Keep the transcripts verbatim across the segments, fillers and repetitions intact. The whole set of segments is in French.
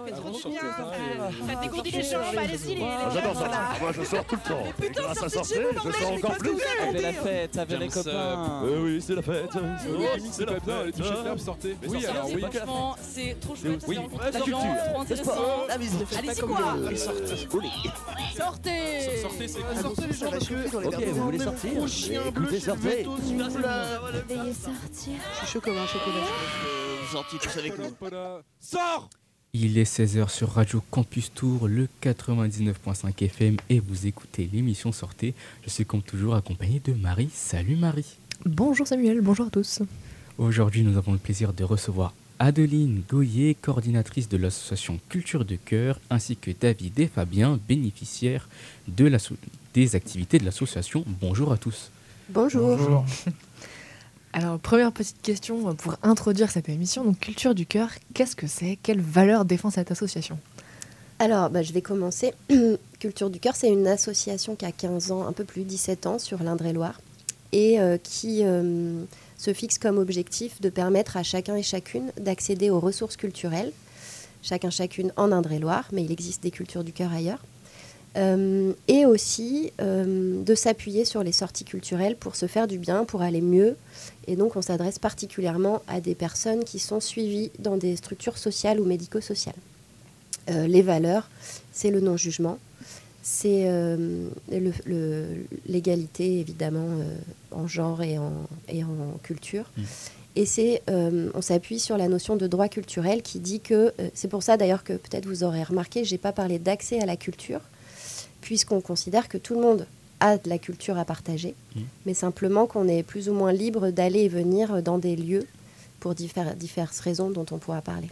fait Ah, trop vous du bien. sortez, Ça hein, ça et- dégourdit les jambes. Allez-y, les Ah, les- j'adore ça. voilà. Moi, je sors tout le temps. Mais Et putain, grâce à sortez de sortir, chez vous, je bordel, sors je l'ai encore pas plus. tout fait. Avec la fête, avec les Comme ça. copains. Oui, oui, c'est la fête. Oui, c'est la c'est bien, les fête. toucher de l'herbe, sortez. Mais Oui, sortez, alors, alors, oui. oui. Franchement, c'est trop chouette. Oui, c'est la rencontre culture. trop intéressant. La mise ne fait Allez-y, pas comme quoi. le sortez. Sortez. Sortez, c'est Attention, sortez les ça gens va parce que. chauffer dans les Ok, verres. vous voulez Mais sortir gros chien Écoutez, bleu, je sortez. vais tous vous la- voilà. Veuillez sortir. Je suis chaud comme un chocolat. Vous sortiez tous avec nous. Voilà. Sors. Il est seize heures sur Radio Campus Tour, le quatre-vingt-dix-neuf point cinq F M, et vous écoutez l'émission Sortez. Je suis comme toujours accompagné de Marie. Salut Marie. Bonjour Samuel, bonjour à tous. Aujourd'hui, nous avons le plaisir de recevoir Adeline Goyer, coordinatrice de l'association Culture de Cœur, ainsi que David et Fabien, bénéficiaires de l'asso- des activités de l'association. Bonjour à tous. Bonjour. Alors, première petite question pour introduire cette émission. Donc, Culture du Cœur, qu'est-ce que c'est? Quelle valeur défend cette association? Alors, bah, je vais commencer. Culture du Cœur, c'est une association qui a quinze ans, un peu plus, dix-sept ans, sur l'Indre-et-Loire, et euh, qui euh, se fixe comme objectif de permettre à chacun et chacune d'accéder aux ressources culturelles, chacun chacune en Indre-et-Loire, mais il existe des Cultures du Cœur ailleurs, euh, et aussi euh, de s'appuyer sur les sorties culturelles pour se faire du bien, pour aller mieux. Et donc, on s'adresse particulièrement à des personnes qui sont suivies dans des structures sociales ou médico-sociales. Euh, les valeurs, c'est le non-jugement, c'est euh, le- le- l'égalité, évidemment, euh, en genre et en, et en culture. Mmh. Et c'est, euh, on s'appuie sur la notion de droit culturel qui dit que, euh, c'est pour ça d'ailleurs que peut-être vous aurez remarqué, je n'ai pas parlé d'accès à la culture, puisqu'on considère que tout le monde a de la culture à partager, Mmh. mais simplement qu'on est plus ou moins libre d'aller et venir dans des lieux pour diffère- diverses raisons dont on pourra parler.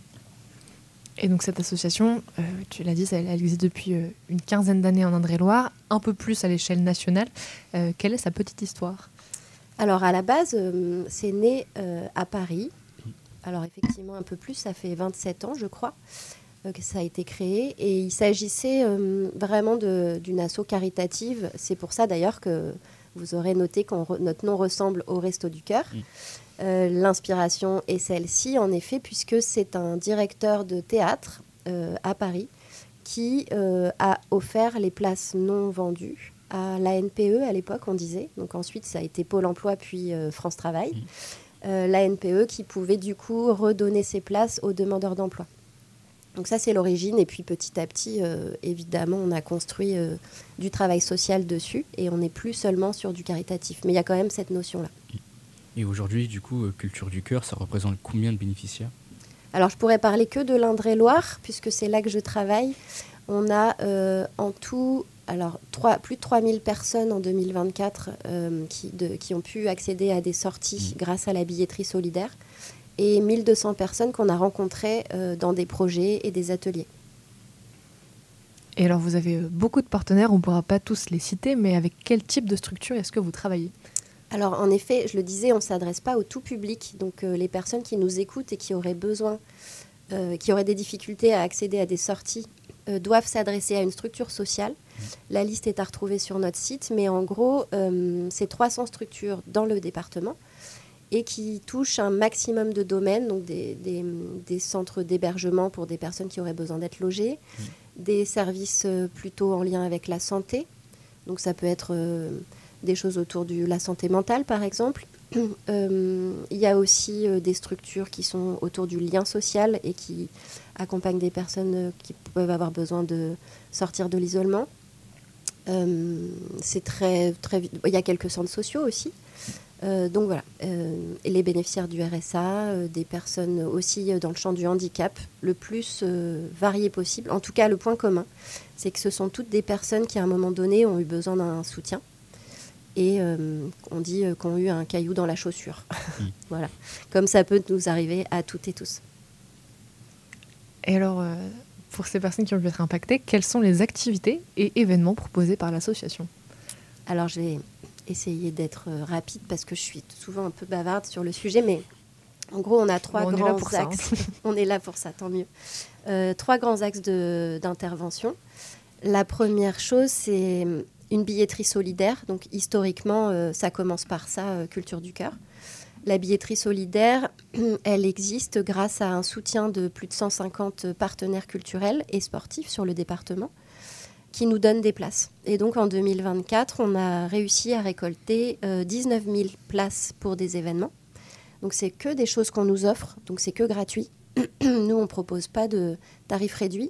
Et donc, cette association, euh, tu l'as dit, ça- elle existe depuis euh, une quinzaine d'années en Indre-et-Loire, un peu plus à l'échelle nationale. Euh, quelle est sa petite histoire? Alors, à la base, euh, c'est né euh, à Paris. Alors, effectivement, un peu plus, ça fait vingt-sept ans, je crois, euh, que ça a été créé. Et il s'agissait euh, vraiment de- d'une asso caritative. C'est pour ça, d'ailleurs, que vous aurez noté que notre nom ressemble au Resto du Cœur. Mm. Euh, L'inspiration est celle-ci, en effet, puisque c'est un directeur de théâtre euh, à Paris qui euh, a offert les places non vendues à l'A N P E à l'époque, on disait. Donc ensuite, ça a été Pôle emploi, puis euh, France Travail. Mmh. Euh, L'A N P E qui pouvait du coup redonner ses places aux demandeurs d'emploi. Donc ça, c'est l'origine. Et puis petit à petit, euh, évidemment, on a construit euh, du travail social dessus. Et on n'est plus seulement sur du caritatif. Mais il y a quand même cette notion-là. Et aujourd'hui, du coup, euh, Culture du Cœur, ça représente combien de bénéficiaires? Alors, je pourrais parler que de l'Indre-et-Loire, puisque c'est là que je travaille. On a euh, en tout alors, trois- plus de trois mille personnes en deux mille vingt-quatre euh, qui, de- qui ont pu accéder à des sorties Mmh. grâce à la billetterie solidaire et mille deux cents personnes qu'on a rencontrées euh, dans des projets et des ateliers. Et alors, vous avez euh, beaucoup de partenaires, on ne pourra pas tous les citer, mais avec quel type de structure est-ce que vous travaillez? Alors, en effet, je le disais, on ne s'adresse pas au tout public. Donc, euh, les personnes qui nous écoutent et qui auraient besoin, euh, qui auraient des difficultés à accéder à des sorties, euh, doivent s'adresser à une structure sociale. La liste est à retrouver sur notre site, mais en gros, euh, c'est trois cents structures dans le département et qui touchent un maximum de domaines, donc des, des- des centres d'hébergement pour des personnes qui auraient besoin d'être logées, des services euh, plutôt en lien avec la santé. Donc, ça peut être euh, des choses autour de la santé mentale, par exemple. Euh, il y a aussi euh, des structures qui sont autour du lien social et qui accompagnent des personnes euh, qui peuvent avoir besoin de sortir de l'isolement. Euh, c'est très, très, il y a quelques centres sociaux aussi. Euh, donc voilà, Euh, et les bénéficiaires du R S A, euh, des personnes aussi euh, dans le champ du handicap, le plus euh, varié possible. En tout cas, le point commun, c'est que ce sont toutes des personnes qui, à un moment donné, ont eu besoin d'un soutien. Et euh, on dit euh, qu'on a eu un caillou dans la chaussure. Mmh. Voilà. Comme ça peut nous arriver à toutes et tous. Et alors, euh, pour ces personnes qui ont pu être impactées, quelles sont les activités et événements proposés par l'association? Alors, je vais essayer d'être euh, rapide parce que je suis souvent un peu bavarde sur le sujet, mais en gros, on a trois Bon, on est grands là pour ça, hein. axes. On est là pour ça, tant mieux. Euh, trois grands axes de- d'intervention. La première chose, c'est une billetterie solidaire. Donc, historiquement, euh, ça commence par ça, euh, Culture du Cœur. La billetterie solidaire, elle existe grâce à un soutien de plus de cent cinquante partenaires culturels et sportifs sur le département qui nous donnent des places. Et donc en deux mille vingt-quatre, on a réussi à récolter euh, dix-neuf mille places pour des événements. Donc c'est que des choses qu'on nous offre, donc c'est que gratuit. Nous, on ne propose pas de tarifs réduits.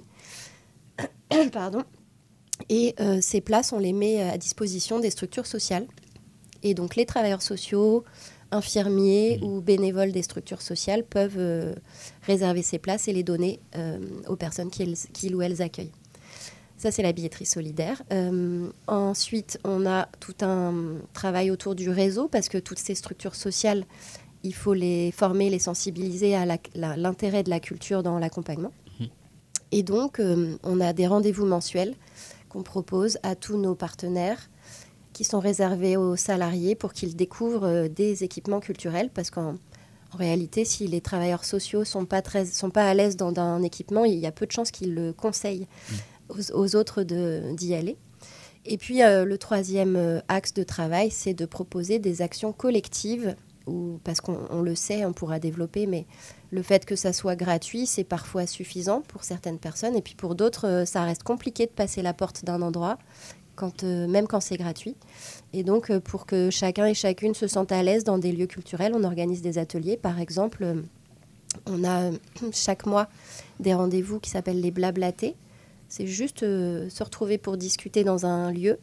Pardon. Et euh, ces places, on les met à disposition des structures sociales. Et donc les travailleurs sociaux, infirmiers ou bénévoles des structures sociales peuvent euh, réserver ces places et les donner euh, aux personnes qu'ils qui ou elles accueillent. Ça, c'est la billetterie solidaire. Euh, ensuite, on a tout un travail autour du réseau parce que toutes ces structures sociales, il faut les former, les sensibiliser à la, la, l'intérêt de la culture dans l'accompagnement. Mmh. Et donc, euh, on a des rendez-vous mensuels qu'on propose à tous nos partenaires qui sont réservés aux salariés pour qu'ils découvrent euh, des équipements culturels parce qu'en en réalité, si les travailleurs sociaux ne sont pas, très, sont pas à l'aise dans un équipement, il y a peu de chances qu'ils le conseillent mmh. aux, aux autres de, d'y aller. Et puis, euh, le troisième euh, axe de travail, c'est de proposer des actions collectives où, parce qu'on on le sait, on pourra développer, mais le fait que ça soit gratuit, c'est parfois suffisant pour certaines personnes. Et puis pour d'autres, euh, ça reste compliqué de passer la porte d'un endroit, quand, euh, même quand c'est gratuit. Et donc, euh, pour que chacun et chacune se sente à l'aise dans des lieux culturels, on organise des ateliers. Par exemple, euh, on a euh, chaque mois des rendez-vous qui s'appellent les blablatés. C'est juste euh, se retrouver pour discuter dans un lieu.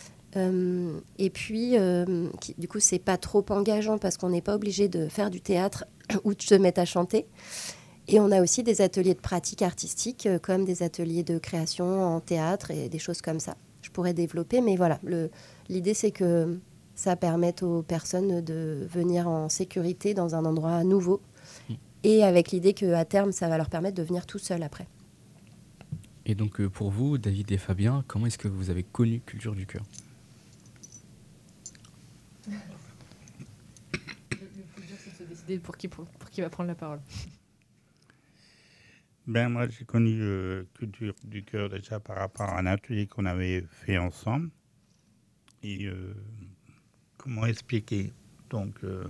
Euh, et puis, euh, qui, du coup, c'est pas trop engageant parce qu'on n'est pas obligé de faire du théâtre ou de se mettre à chanter. Et on a aussi des ateliers de pratique artistique, euh, comme des ateliers de création en théâtre et des choses comme ça. Je pourrais développer, mais voilà, le, l'idée c'est que ça permette aux personnes de venir en sécurité dans un endroit nouveau, mmh. et avec l'idée qu'à terme, ça va leur permettre de venir tout seuls après. Et donc, euh, pour vous, David et Fabien, comment est-ce que vous avez connu Culture du Cœur ? Pour qui, pour, pour qui va prendre la parole. Ben, moi, j'ai connu euh, Culture du Cœur déjà par rapport à un atelier qu'on avait fait ensemble. Et euh, comment expliquer ? Donc, euh,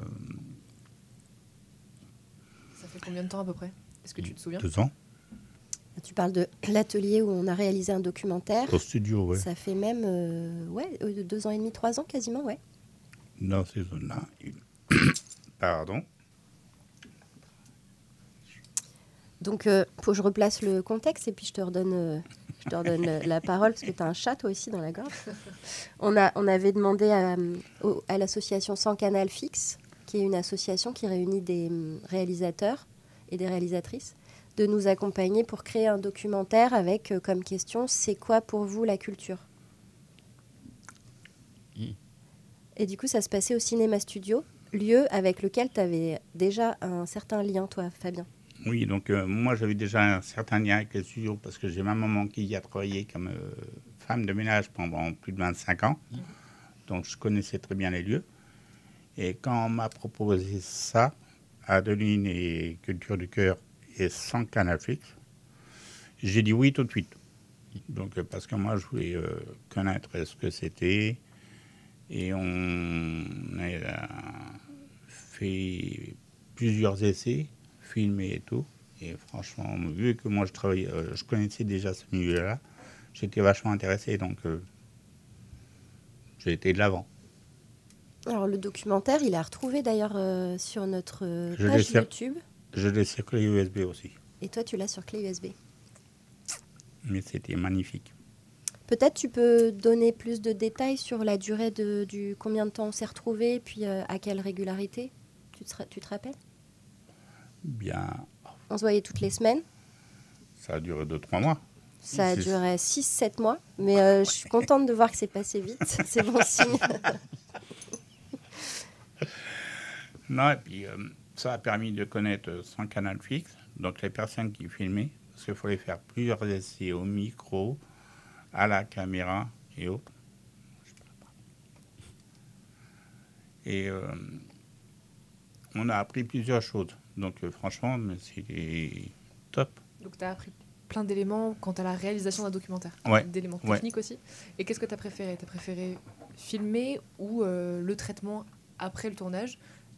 ça fait combien de temps à peu près ? Est-ce que tu te souviens ? Deux ans. Tu parles de l'atelier où on a réalisé un documentaire. Au studio, oui. Ça fait même euh, ouais, deux ans et demi, trois ans quasiment, ouais. Dans ces zones-là. Pardon. Donc, euh, faut que je replace le contexte et puis je te redonne, euh, je te redonne euh, la parole parce que tu as un chat toi aussi dans la gorge. On, a, on avait demandé à, au, à l'association Sans Canal Fixe, qui est une association qui réunit des réalisateurs et des réalisatrices, de nous accompagner pour créer un documentaire avec euh, comme question « C'est quoi pour vous la culture ?» mmh. Et du coup, ça se passait au Cinéma Studio, lieu avec lequel tu avais déjà un certain lien, toi, Fabien. Oui, donc euh, moi j'avais déjà un certain lien avec le studio parce que j'ai ma maman qui y a travaillé comme euh, femme de ménage pendant plus de vingt-cinq ans. Mmh. Donc je connaissais très bien les lieux. Et quand on m'a proposé ça, Adeline et Culture du Cœur et Sans Canal Fixe, j'ai dit oui tout de suite. Donc euh, parce que moi je voulais euh, connaître ce que c'était. Et on a euh, fait plusieurs essais, filmés et tout. Et franchement, vu que moi je travaillais, euh, je connaissais déjà ce milieu-là, j'étais vachement intéressé, donc euh, j'ai été de l'avant. Alors le documentaire, il est retrouvé d'ailleurs euh, sur notre euh, je page cir- YouTube. Je l'ai sur clé U S B aussi. Et toi, tu l'as sur clé U S B. Mais c'était magnifique. Peut-être tu peux donner plus de détails sur la durée de du combien de temps on s'est retrouvés, puis euh, à quelle régularité. Tu te, tu te rappelles ? Bien. On se voyait toutes les semaines. Ça a duré deux trois mois. Ça a six. duré six sept mois. Mais euh, je suis contente de voir que c'est passé vite. C'est bon signe. Non, et puis euh, ça a permis de connaître Sans Canal Fixe, donc les personnes qui filmaient, parce qu'il fallait faire plusieurs essais au micro, à la caméra et autres. Et euh, on a appris plusieurs choses. Donc euh, franchement, c'est top. Donc tu as appris plein d'éléments quant à la réalisation d'un documentaire, ouais. d'éléments ouais. techniques aussi. Et qu'est-ce que tu as préféré ? Tu as préféré filmer ou euh, le traitement après le tournage ?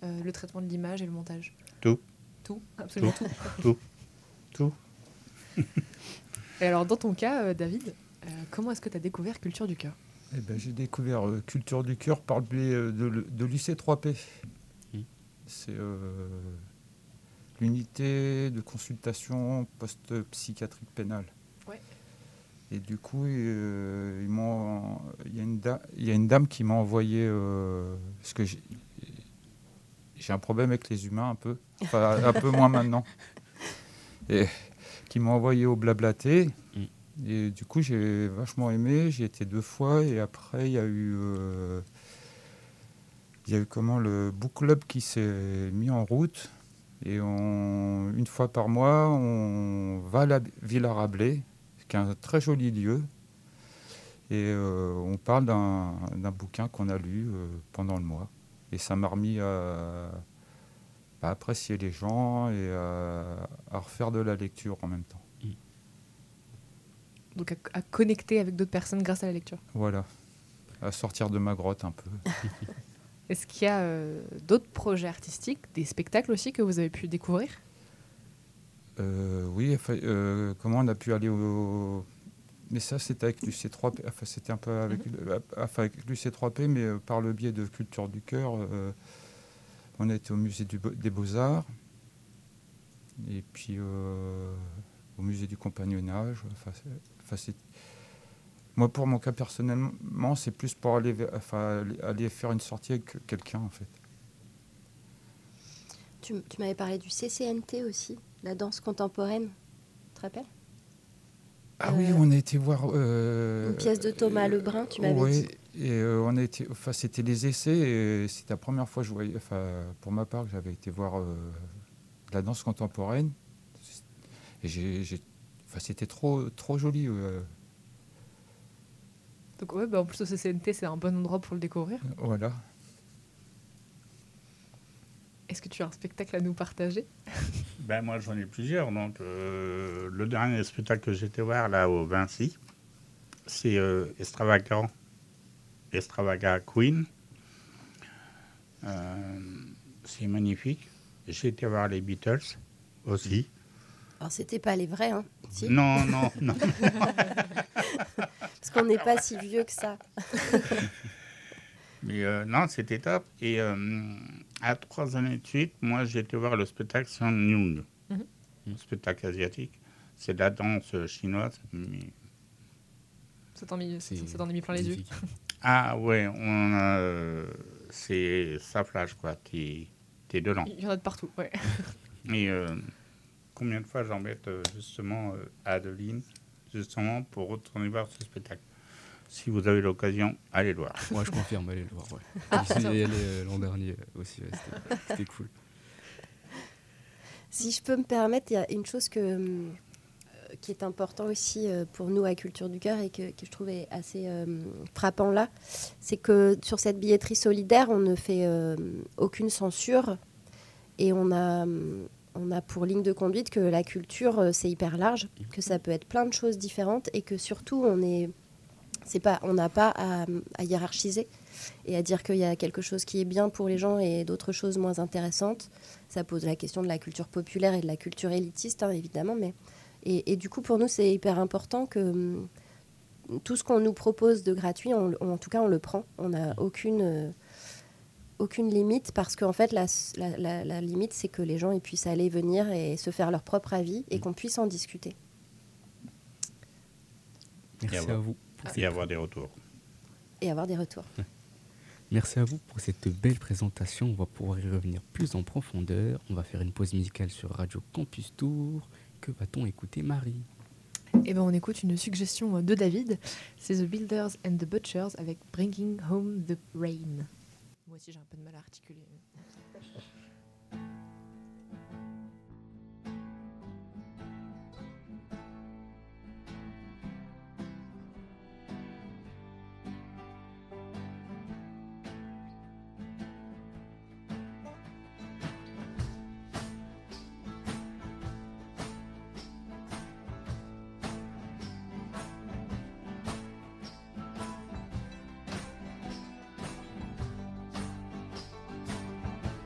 euh, le traitement de l'image et le montage? Tout. Tout, absolument tout. Tout. Tout. Et alors, dans ton cas, euh, David, euh, comment est-ce que tu as découvert Culture du Cœur? Eh ben, j'ai découvert euh, Culture du Cœur par le biais euh, de, l- de l'U C trois P. Mmh. C'est euh, l'unité de consultation post-psychiatrique pénale. Ouais. Et du coup, euh, ils m'ont- il y, a une da- il y a une dame qui m'a envoyé... euh, parce que j'ai j'ai un problème avec les humains un peu, enfin un peu moins maintenant. Et qui m'a envoyé au Blablaté. Mm. Et du coup, j'ai vachement aimé. J'y étais deux fois. Et après, il y a eu, euh, il y a eu comment, le book club qui s'est mis en route. Et on, une fois par mois, on va à la Villa Rabelais, qui est un très joli lieu. Et euh, on parle d'un d'un bouquin qu'on a lu euh, pendant le mois. Et ça m'a remis à, à apprécier les gens et à, à refaire de la lecture en même temps. Donc, à, à connecter avec d'autres personnes grâce à la lecture. Voilà, à sortir de ma grotte un peu. Est-ce qu'il y a euh, d'autres projets artistiques, des spectacles aussi que vous avez pu découvrir? Euh, oui, enfin, euh, comment on a pu aller au... Mais ça, c'était avec l'U C trois P, enfin, c'était un peu avec, euh, enfin, avec l'U C trois P, mais euh, par le biais de Culture du Cœur, euh, on a été au musée du, Beau- des Beaux-Arts, et puis euh, au musée du Compagnonnage. Enfin, c'est- enfin, c'est- moi, pour mon cas personnellement, c'est plus pour aller, vers- enfin, aller- aller faire une sortie avec quelqu'un, en fait. Tu, tu m'avais parlé du C C N T aussi, la danse contemporaine. Tu te rappelles? Ah oui, Euh, on a été voir... euh, Une pièce de Thomas Lebrun, tu m'avais ouais, dit. et euh, on a été, enfin, c'était les essais, et c'était la première fois que je voyais, enfin, pour ma part, que j'avais été voir euh, de la danse contemporaine. Et j'ai, j'ai- enfin, c'était trop, trop joli. euh, Donc, ouais, bah, en plus, au C C N T, c'est un bon endroit pour le découvrir. voilà. Est-ce que tu as un spectacle à nous partager? Ben, moi, j'en ai plusieurs. Donc, euh, le dernier spectacle que j'étais voir là au Vinci, c'est euh, Extravagant, Extravaga Queen. Euh, c'est magnifique. J'ai été voir les Beatles aussi. Alors, c'était pas les vrais, hein? Si. Non, non, non. Parce qu'on n'est pas si vieux que ça. Mais euh, non, c'était top. Et euh, à trois années de suite, moi, j'ai été voir le spectacle sur Nyung, Mhm. un spectacle asiatique. C'est de la danse chinoise. Mais... Ça t'en mis, C'est ça t'en a mis plein les yeux. magnifique. Ah ouais, on a, euh, c'est ça flash quoi. T'es, t'es dedans. Il y en a de partout, ouais. Et euh, combien de fois j'embête euh, justement euh, Adeline, justement pour retourner voir ce spectacle. Si vous avez l'occasion, allez le voir. Ouais, je confirme, allez le voir. Ouais. Ah, J'y suis ça. allé euh, l'an dernier euh, aussi, ouais, c'était- c'était cool. Si je peux me permettre, il y a une chose que, euh, qui est important aussi euh, pour nous à Culture du Cœur et que, que je trouvais assez euh, frappant là, c'est que sur cette billetterie solidaire, on ne fait euh, aucune censure et on a, euh, on a pour ligne de conduite que la culture, euh, c'est hyper large, que ça peut être plein de choses différentes et que surtout, on est, c'est pas, on n'a pas à, à hiérarchiser et à dire qu'il y a quelque chose qui est bien pour les gens et d'autres choses moins intéressantes. Ça pose la question de la culture populaire et de la culture élitiste, hein, évidemment. Mais... Et, et du coup, pour nous, c'est hyper important que hum, tout ce qu'on nous propose de gratuit, on, on- en tout cas, on le prend. On n'a aucune, euh, aucune limite parce qu'en fait, la, la- la- la limite, c'est que les gens ils puissent aller, venir et se faire leur propre avis et qu'on puisse en discuter. Merci Et à avoir- vous. Pour Et cette... avoir des retours. Et avoir des retours. Merci à vous pour cette belle présentation. On va pouvoir y revenir plus en profondeur. On va faire une pause musicale sur Radio Campus Tour. Que va-t-on écouter, Marie? Et ben on écoute une suggestion de David. C'est The Builders and the Butchers avec Bringing Home the Rain. Moi aussi j'ai un peu de mal à articuler. Bringing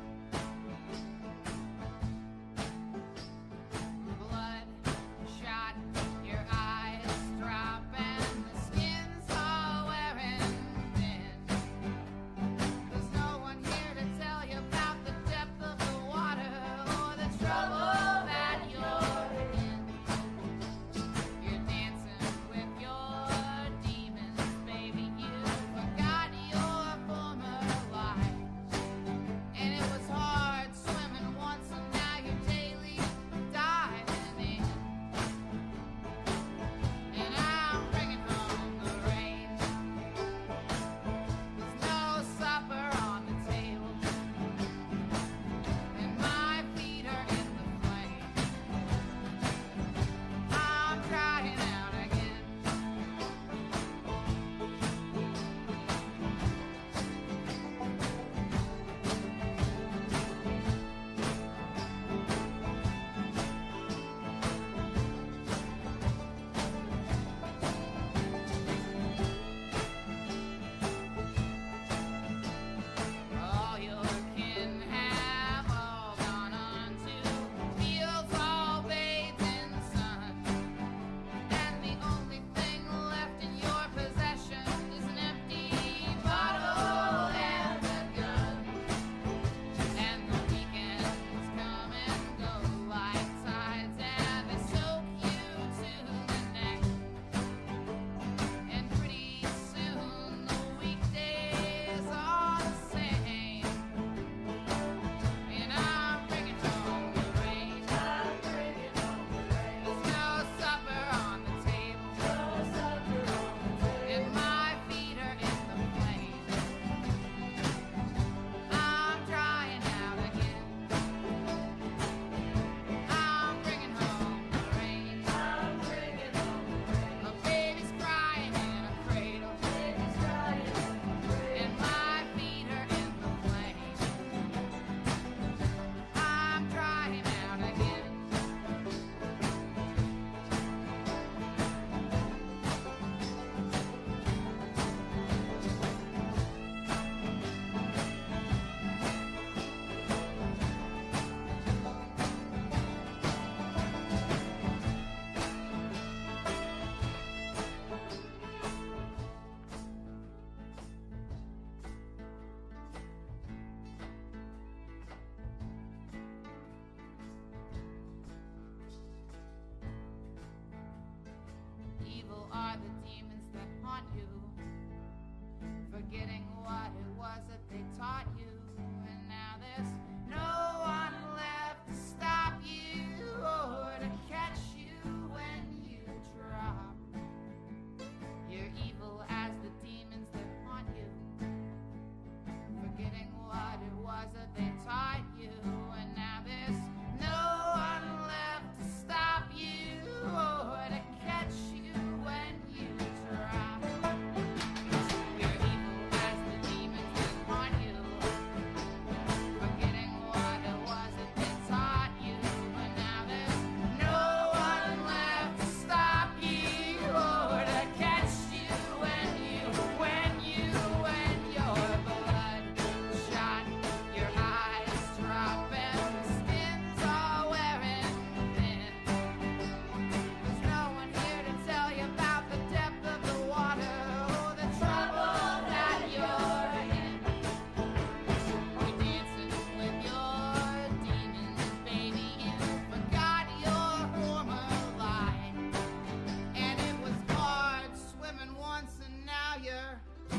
forgetting what it was that they taught you. And now there's no one left to stop you or to catch you when you drop. You're evil as the demons that haunt you, forgetting what it was that they taught you. And now there's no one left to stop you or to catch you when you drop. You're evil as the demons that haunt you, forgetting what it was that they taught you. And now there's no one left to stop you or to catch you when you, when you, when your blood shot, your eyes drop and the skin's all wearing thin. There's no one here to tell you about the depth of the water or the trouble that you're in. You're dancing with your demons, baby, and forgot your former life. And it was hard swimming once, and now you're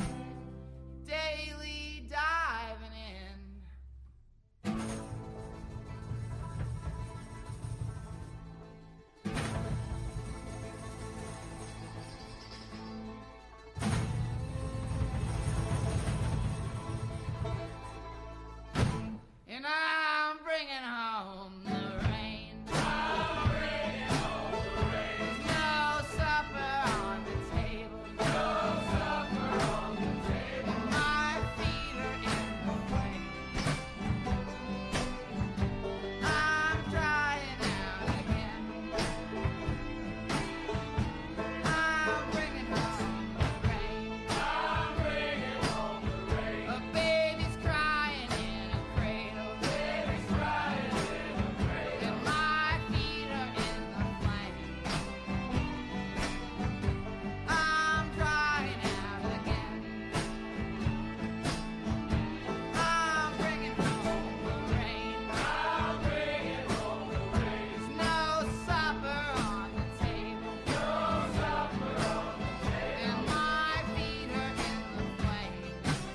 daily diving in. And I'm bringing home the rain. I'm bringing home the rain. There's no supper on the table. No supper on the table. And my feet are in the flame. I'm drying out again. I'm bringing home the rain. I'm bringing home the rain. A baby's crying in a cradle. Baby's crying in a cradle. And my feet are in the flame. I'm drying out again. I'm bringing home the rain. I'm bringing home the rain. There's no supper on the table. No supper on the table. And my feet are in the flame.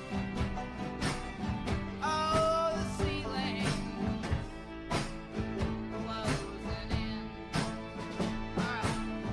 Oh, the ceiling closing in. All right.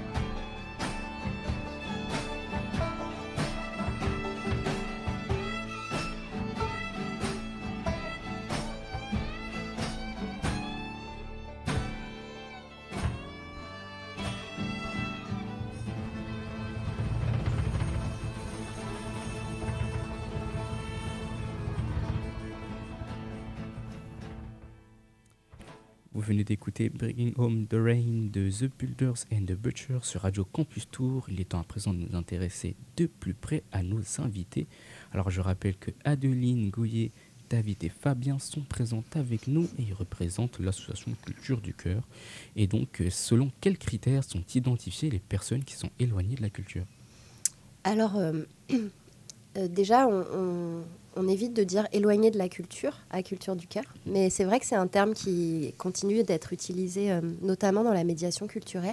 Vous venez d'écouter Bringing Home the Rain de The Builders and the Butchers sur Radio Campus Tour. Il est temps à présent de nous intéresser de plus près à nos invités. Alors je rappelle que Adeline, Goyer, David et Fabien sont présents avec nous et ils représentent l'association Culture du Cœur. Et donc, euh, selon quels critères sont identifiées les personnes qui sont éloignées de la culture ? Alors, euh, euh, déjà, on, on- on évite de dire éloigné de la culture à culture du cœur, mais c'est vrai que c'est un terme qui continue d'être utilisé euh, notamment dans la médiation culturelle.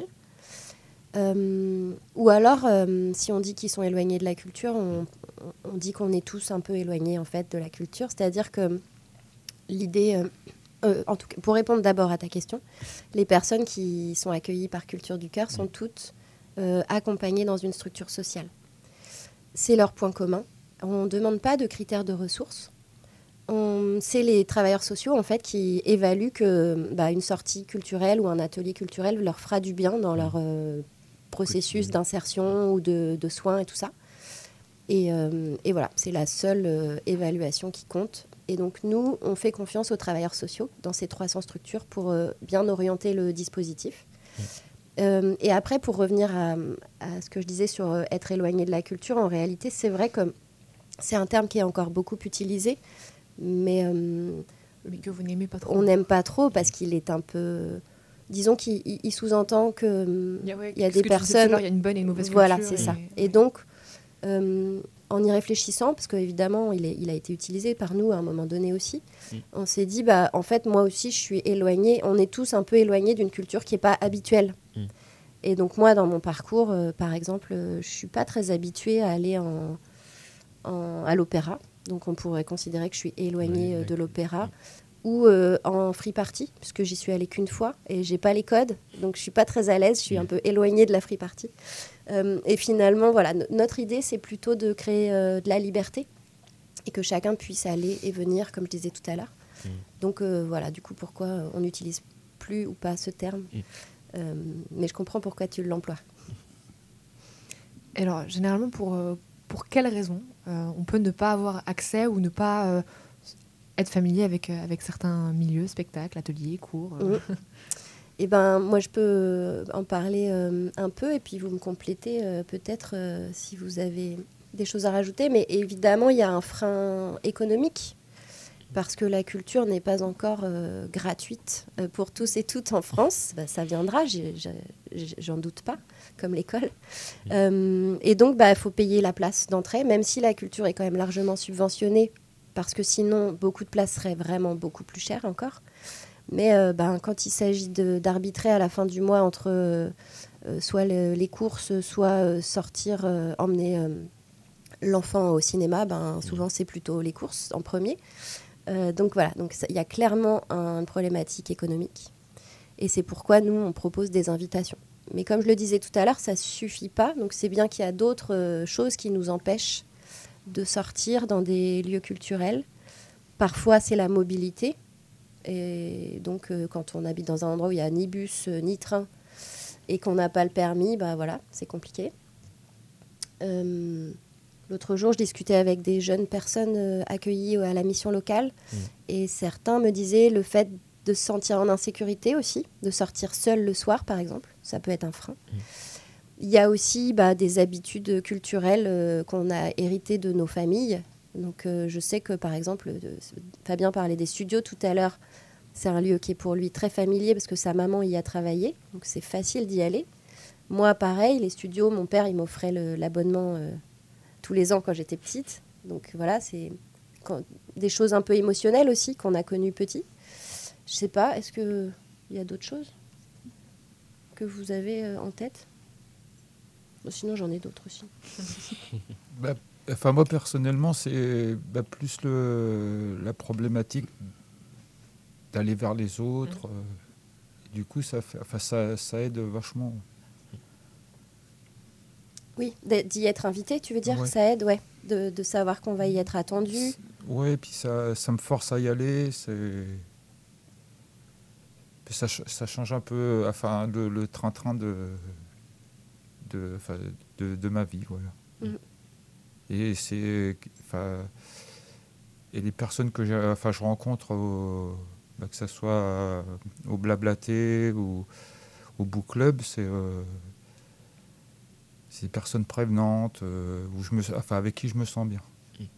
Euh, ou alors, euh, si on dit qu'ils sont éloignés de la culture, on, on- on dit qu'on est tous un peu éloignés en fait de la culture, c'est-à-dire que l'idée, euh, euh, en tout cas, pour répondre d'abord à ta question, les personnes qui sont accueillies par Culture du Cœur sont toutes euh, accompagnées dans une structure sociale. C'est leur point commun. On ne demande pas de critères de ressources. On- C'est les travailleurs sociaux en fait qui évaluent que bah, une sortie culturelle ou un atelier culturel leur fera du bien dans leur euh, processus d'insertion ou de, de soins et tout ça. Et, euh, et voilà, c'est la seule euh, évaluation qui compte. Et donc nous, on fait confiance aux travailleurs sociaux dans ces trois cents structures pour euh, bien orienter le dispositif. Euh, et après, pour revenir à, à ce que je disais sur euh, être éloigné de la culture, en réalité, c'est vrai que c'est un terme qui est encore beaucoup utilisé, mais, euh, Mais que vous n'aimez pas trop. on n'aime pas trop parce qu'il est un peu... Disons qu'il il- il sous-entend que Il y a, ouais, il y a ce des que tu disais tout à personnes... l'heure, Il y a une bonne et une mauvaise Voilà, culture. c'est ça. et- Et donc, euh, en y réfléchissant, parce qu'évidemment, il, est- il a été utilisé par nous à un moment donné aussi, Mm. on s'est dit, bah, en fait, moi aussi, je suis éloignée, on est tous un peu éloignés d'une culture qui n'est pas habituelle. Mm. Et donc, moi, dans mon parcours, euh, par exemple, euh, je ne suis pas très habituée à aller en, en- à l'opéra, donc on pourrait considérer que je suis éloignée Oui, euh, oui. de l'opéra, ou euh, en free party, puisque j'y suis allée qu'une fois et j'ai pas les codes, donc je suis pas très à l'aise, je suis un peu éloignée de la free party. Euh, et finalement, voilà, no- notre idée, c'est plutôt de créer euh, de la liberté et que chacun puisse aller et venir, comme je disais tout à l'heure. Mm. Donc euh, voilà, du coup, pourquoi euh, on n'utilise plus ou pas ce terme. Mm. Euh, mais je comprends pourquoi tu l'emploies. Et alors, généralement, pour, euh, pour quelles raisons euh, on peut ne pas avoir accès ou ne pas euh, être familier avec, euh, avec certains milieux, spectacles, ateliers, cours euh. Mm. Eh ben, moi, je peux en parler euh, un peu et puis vous me complétez euh, peut-être euh, si vous avez des choses à rajouter. Mais évidemment, il y a un frein économique parce que la culture n'est pas encore euh, gratuite euh, pour tous et toutes en France. Ben, ça viendra, j'ai- j'ai- j'en doute pas, comme l'école. Euh, et donc, bah, il faut payer la place d'entrée, même si la culture est quand même largement subventionnée, parce que sinon, beaucoup de places seraient vraiment beaucoup plus chères encore. Mais euh, ben, quand il s'agit de- d'arbitrer à la fin du mois entre euh, euh, soit le- les courses, soit euh, sortir, euh, emmener euh, l'enfant au cinéma, ben, souvent c'est plutôt les courses en premier. Euh, donc voilà, donc ça- il y a clairement un- une problématique économique. Et c'est pourquoi nous, on propose des invitations. Mais comme je le disais tout à l'heure, ça ne suffit pas. Donc c'est bien qu'il y a d'autres euh, choses qui nous empêchent de sortir dans des lieux culturels. Parfois, c'est la mobilité. Et donc, euh, quand on habite dans un endroit où il n'y a ni bus, euh, ni train, et qu'on n'a pas le permis, bah voilà, c'est compliqué. Euh, L'autre jour, je discutais avec des jeunes personnes euh, accueillies à la mission locale, Mmh. et certains me disaient le fait de se sentir en insécurité aussi, de sortir seul le soir, par exemple, ça peut être un frein. Mmh. Il y a aussi bah, des habitudes culturelles euh, qu'on a héritées de nos familles. Donc, euh, je sais que, par exemple, euh, Fabien parlait des studios tout à l'heure. C'est un lieu qui est pour lui très familier parce que sa maman y a travaillé. Donc, c'est facile d'y aller. Moi, pareil, les studios, mon père, il m'offrait le- l'abonnement euh, tous les ans quand j'étais petite. Donc, voilà, c'est quand- des choses un peu émotionnelles aussi qu'on a connues petit. Je sais pas, est-ce qu'il y a d'autres choses que vous avez euh, en tête? Bon, sinon, j'en ai d'autres aussi. Bah, enfin, moi, personnellement, c'est bah, plus le, la problématique d'aller vers les autres. euh, du coup, ça, fait, enfin, ça, ça aide vachement. Oui, d'y d'y être invité, tu veux dire? Ouais. Ça aide, ouais. De, de savoir qu'on va y être attendu. Ouais, puis ça, ça me force à y aller. C'est... Puis ça, ch- ça change un peu enfin, le, le train-train de, de, enfin, de, de ma vie. Voilà. Mhm. Et, c'est, enfin, et les personnes que j'ai, enfin, je rencontre, au, bah, que ce soit euh, au Blablaté ou au Book Club, c'est, euh, c'est des personnes prévenantes euh, où je me, enfin, avec qui je me sens bien.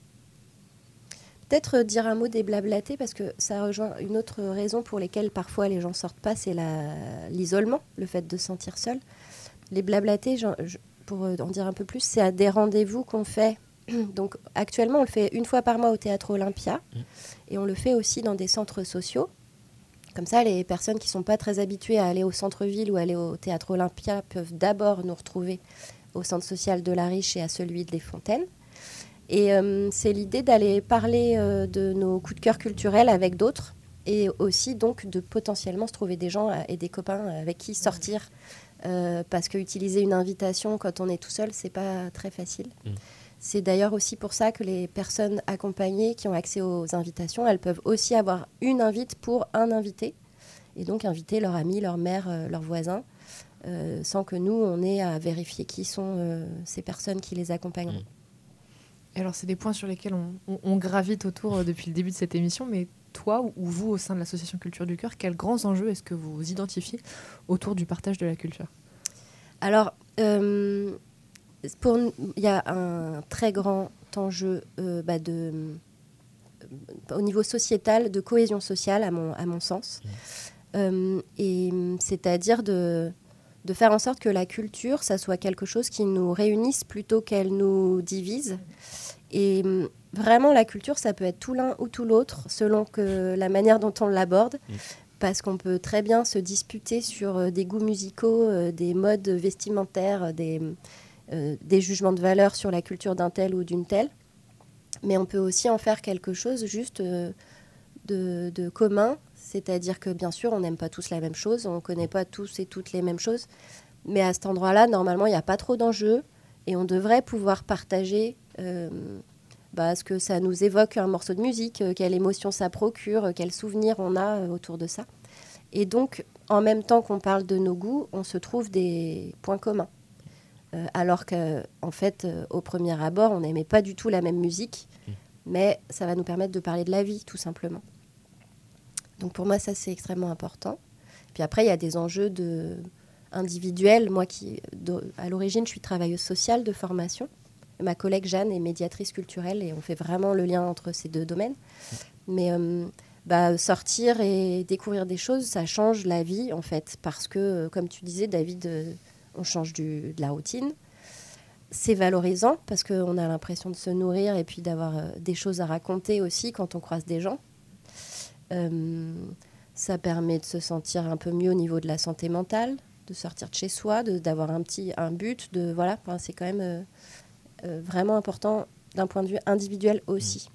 Peut-être euh, dire un mot des blablatés, parce que ça rejoint une autre raison pour lesquelles parfois les gens sortent pas, c'est la- l'isolement, le fait de se sentir seul. Les blablatés, j'en- je- pour euh, en dire un peu plus, c'est à des rendez-vous qu'on fait. Donc actuellement, on le fait une fois par mois au Théâtre Olympia, Mmh. et on le fait aussi dans des centres sociaux. Comme ça, les personnes qui ne sont pas très habituées à aller au centre-ville ou aller au Théâtre Olympia peuvent d'abord nous retrouver au centre social de la Riche et à celui de Les Fontaines. Et euh, c'est l'idée d'aller parler euh, de nos coups de cœur culturels avec d'autres, et aussi donc de potentiellement se trouver des gens euh, et des copains avec qui sortir, euh, parce que utiliser une invitation quand on est tout seul, c'est pas très facile. Mmh. C'est d'ailleurs aussi pour ça que les personnes accompagnées qui ont accès aux invitations, elles peuvent aussi avoir une invite pour un invité, et donc inviter leur ami, leur mère, euh, leurs voisins, euh, sans que nous, on ait à vérifier qui sont euh, ces personnes qui les accompagnent. Mmh. Et alors, c'est des points sur lesquels on, on- on gravite autour euh, depuis le début de cette émission, mais toi ou, ou vous, au sein de l'association Culture du Cœur, quels grands enjeux est-ce que vous identifiez autour du partage de la culture? Alors, euh, pour n- il y a un très grand enjeu euh, bah, de, euh, au niveau sociétal, de cohésion sociale, à mon, à mon sens. Euh, et euh, c'est-à-dire de, de faire en sorte que la culture, ça soit quelque chose qui nous réunisse plutôt qu'elle nous divise. Et euh, vraiment, la culture, ça peut être tout l'un ou tout l'autre, selon que la manière dont on l'aborde. Mmh. Parce qu'on peut très bien se disputer sur euh, des goûts musicaux, euh, des modes vestimentaires, euh, des, euh, des jugements de valeur sur la culture d'un tel ou d'une telle. mais on peut aussi en faire quelque chose juste euh, de, de commun, c'est-à-dire que bien sûr, on n'aime pas tous la même chose, on ne connaît pas tous et toutes les mêmes choses, mais à cet endroit-là, normalement, il n'y a pas trop d'enjeux et on devrait pouvoir partager euh, bah, ce que ça nous évoque un morceau de musique, euh, quelle émotion ça procure, euh, quel souvenir on a euh, autour de ça. Et donc, en même temps qu'on parle de nos goûts, on se trouve des points communs. Euh, alors qu'en en fait, euh, au premier abord, on n'aimait pas du tout la même musique, mmh. mais ça va nous permettre de parler de la vie, tout simplement. Donc pour moi, ça, c'est extrêmement important. Puis après, il y a des enjeux de... individuels. Moi, qui, de... à l'origine, je suis travailleuse sociale de formation. Ma collègue Jeanne est médiatrice culturelle et on fait vraiment le lien entre ces deux domaines. Mmh. Mais... Euh, Bah, sortir et découvrir des choses, ça change la vie, en fait. Parce que, comme tu disais, David, euh, on change du, de la routine. C'est valorisant parce qu'on a l'impression de se nourrir et puis d'avoir euh, des choses à raconter aussi quand on croise des gens. Euh, ça permet de se sentir un peu mieux au niveau de la santé mentale, de sortir de chez soi, de, d'avoir un petit un but. De, voilà, enfin, c'est quand même euh, euh, vraiment important d'un point de vue individuel aussi.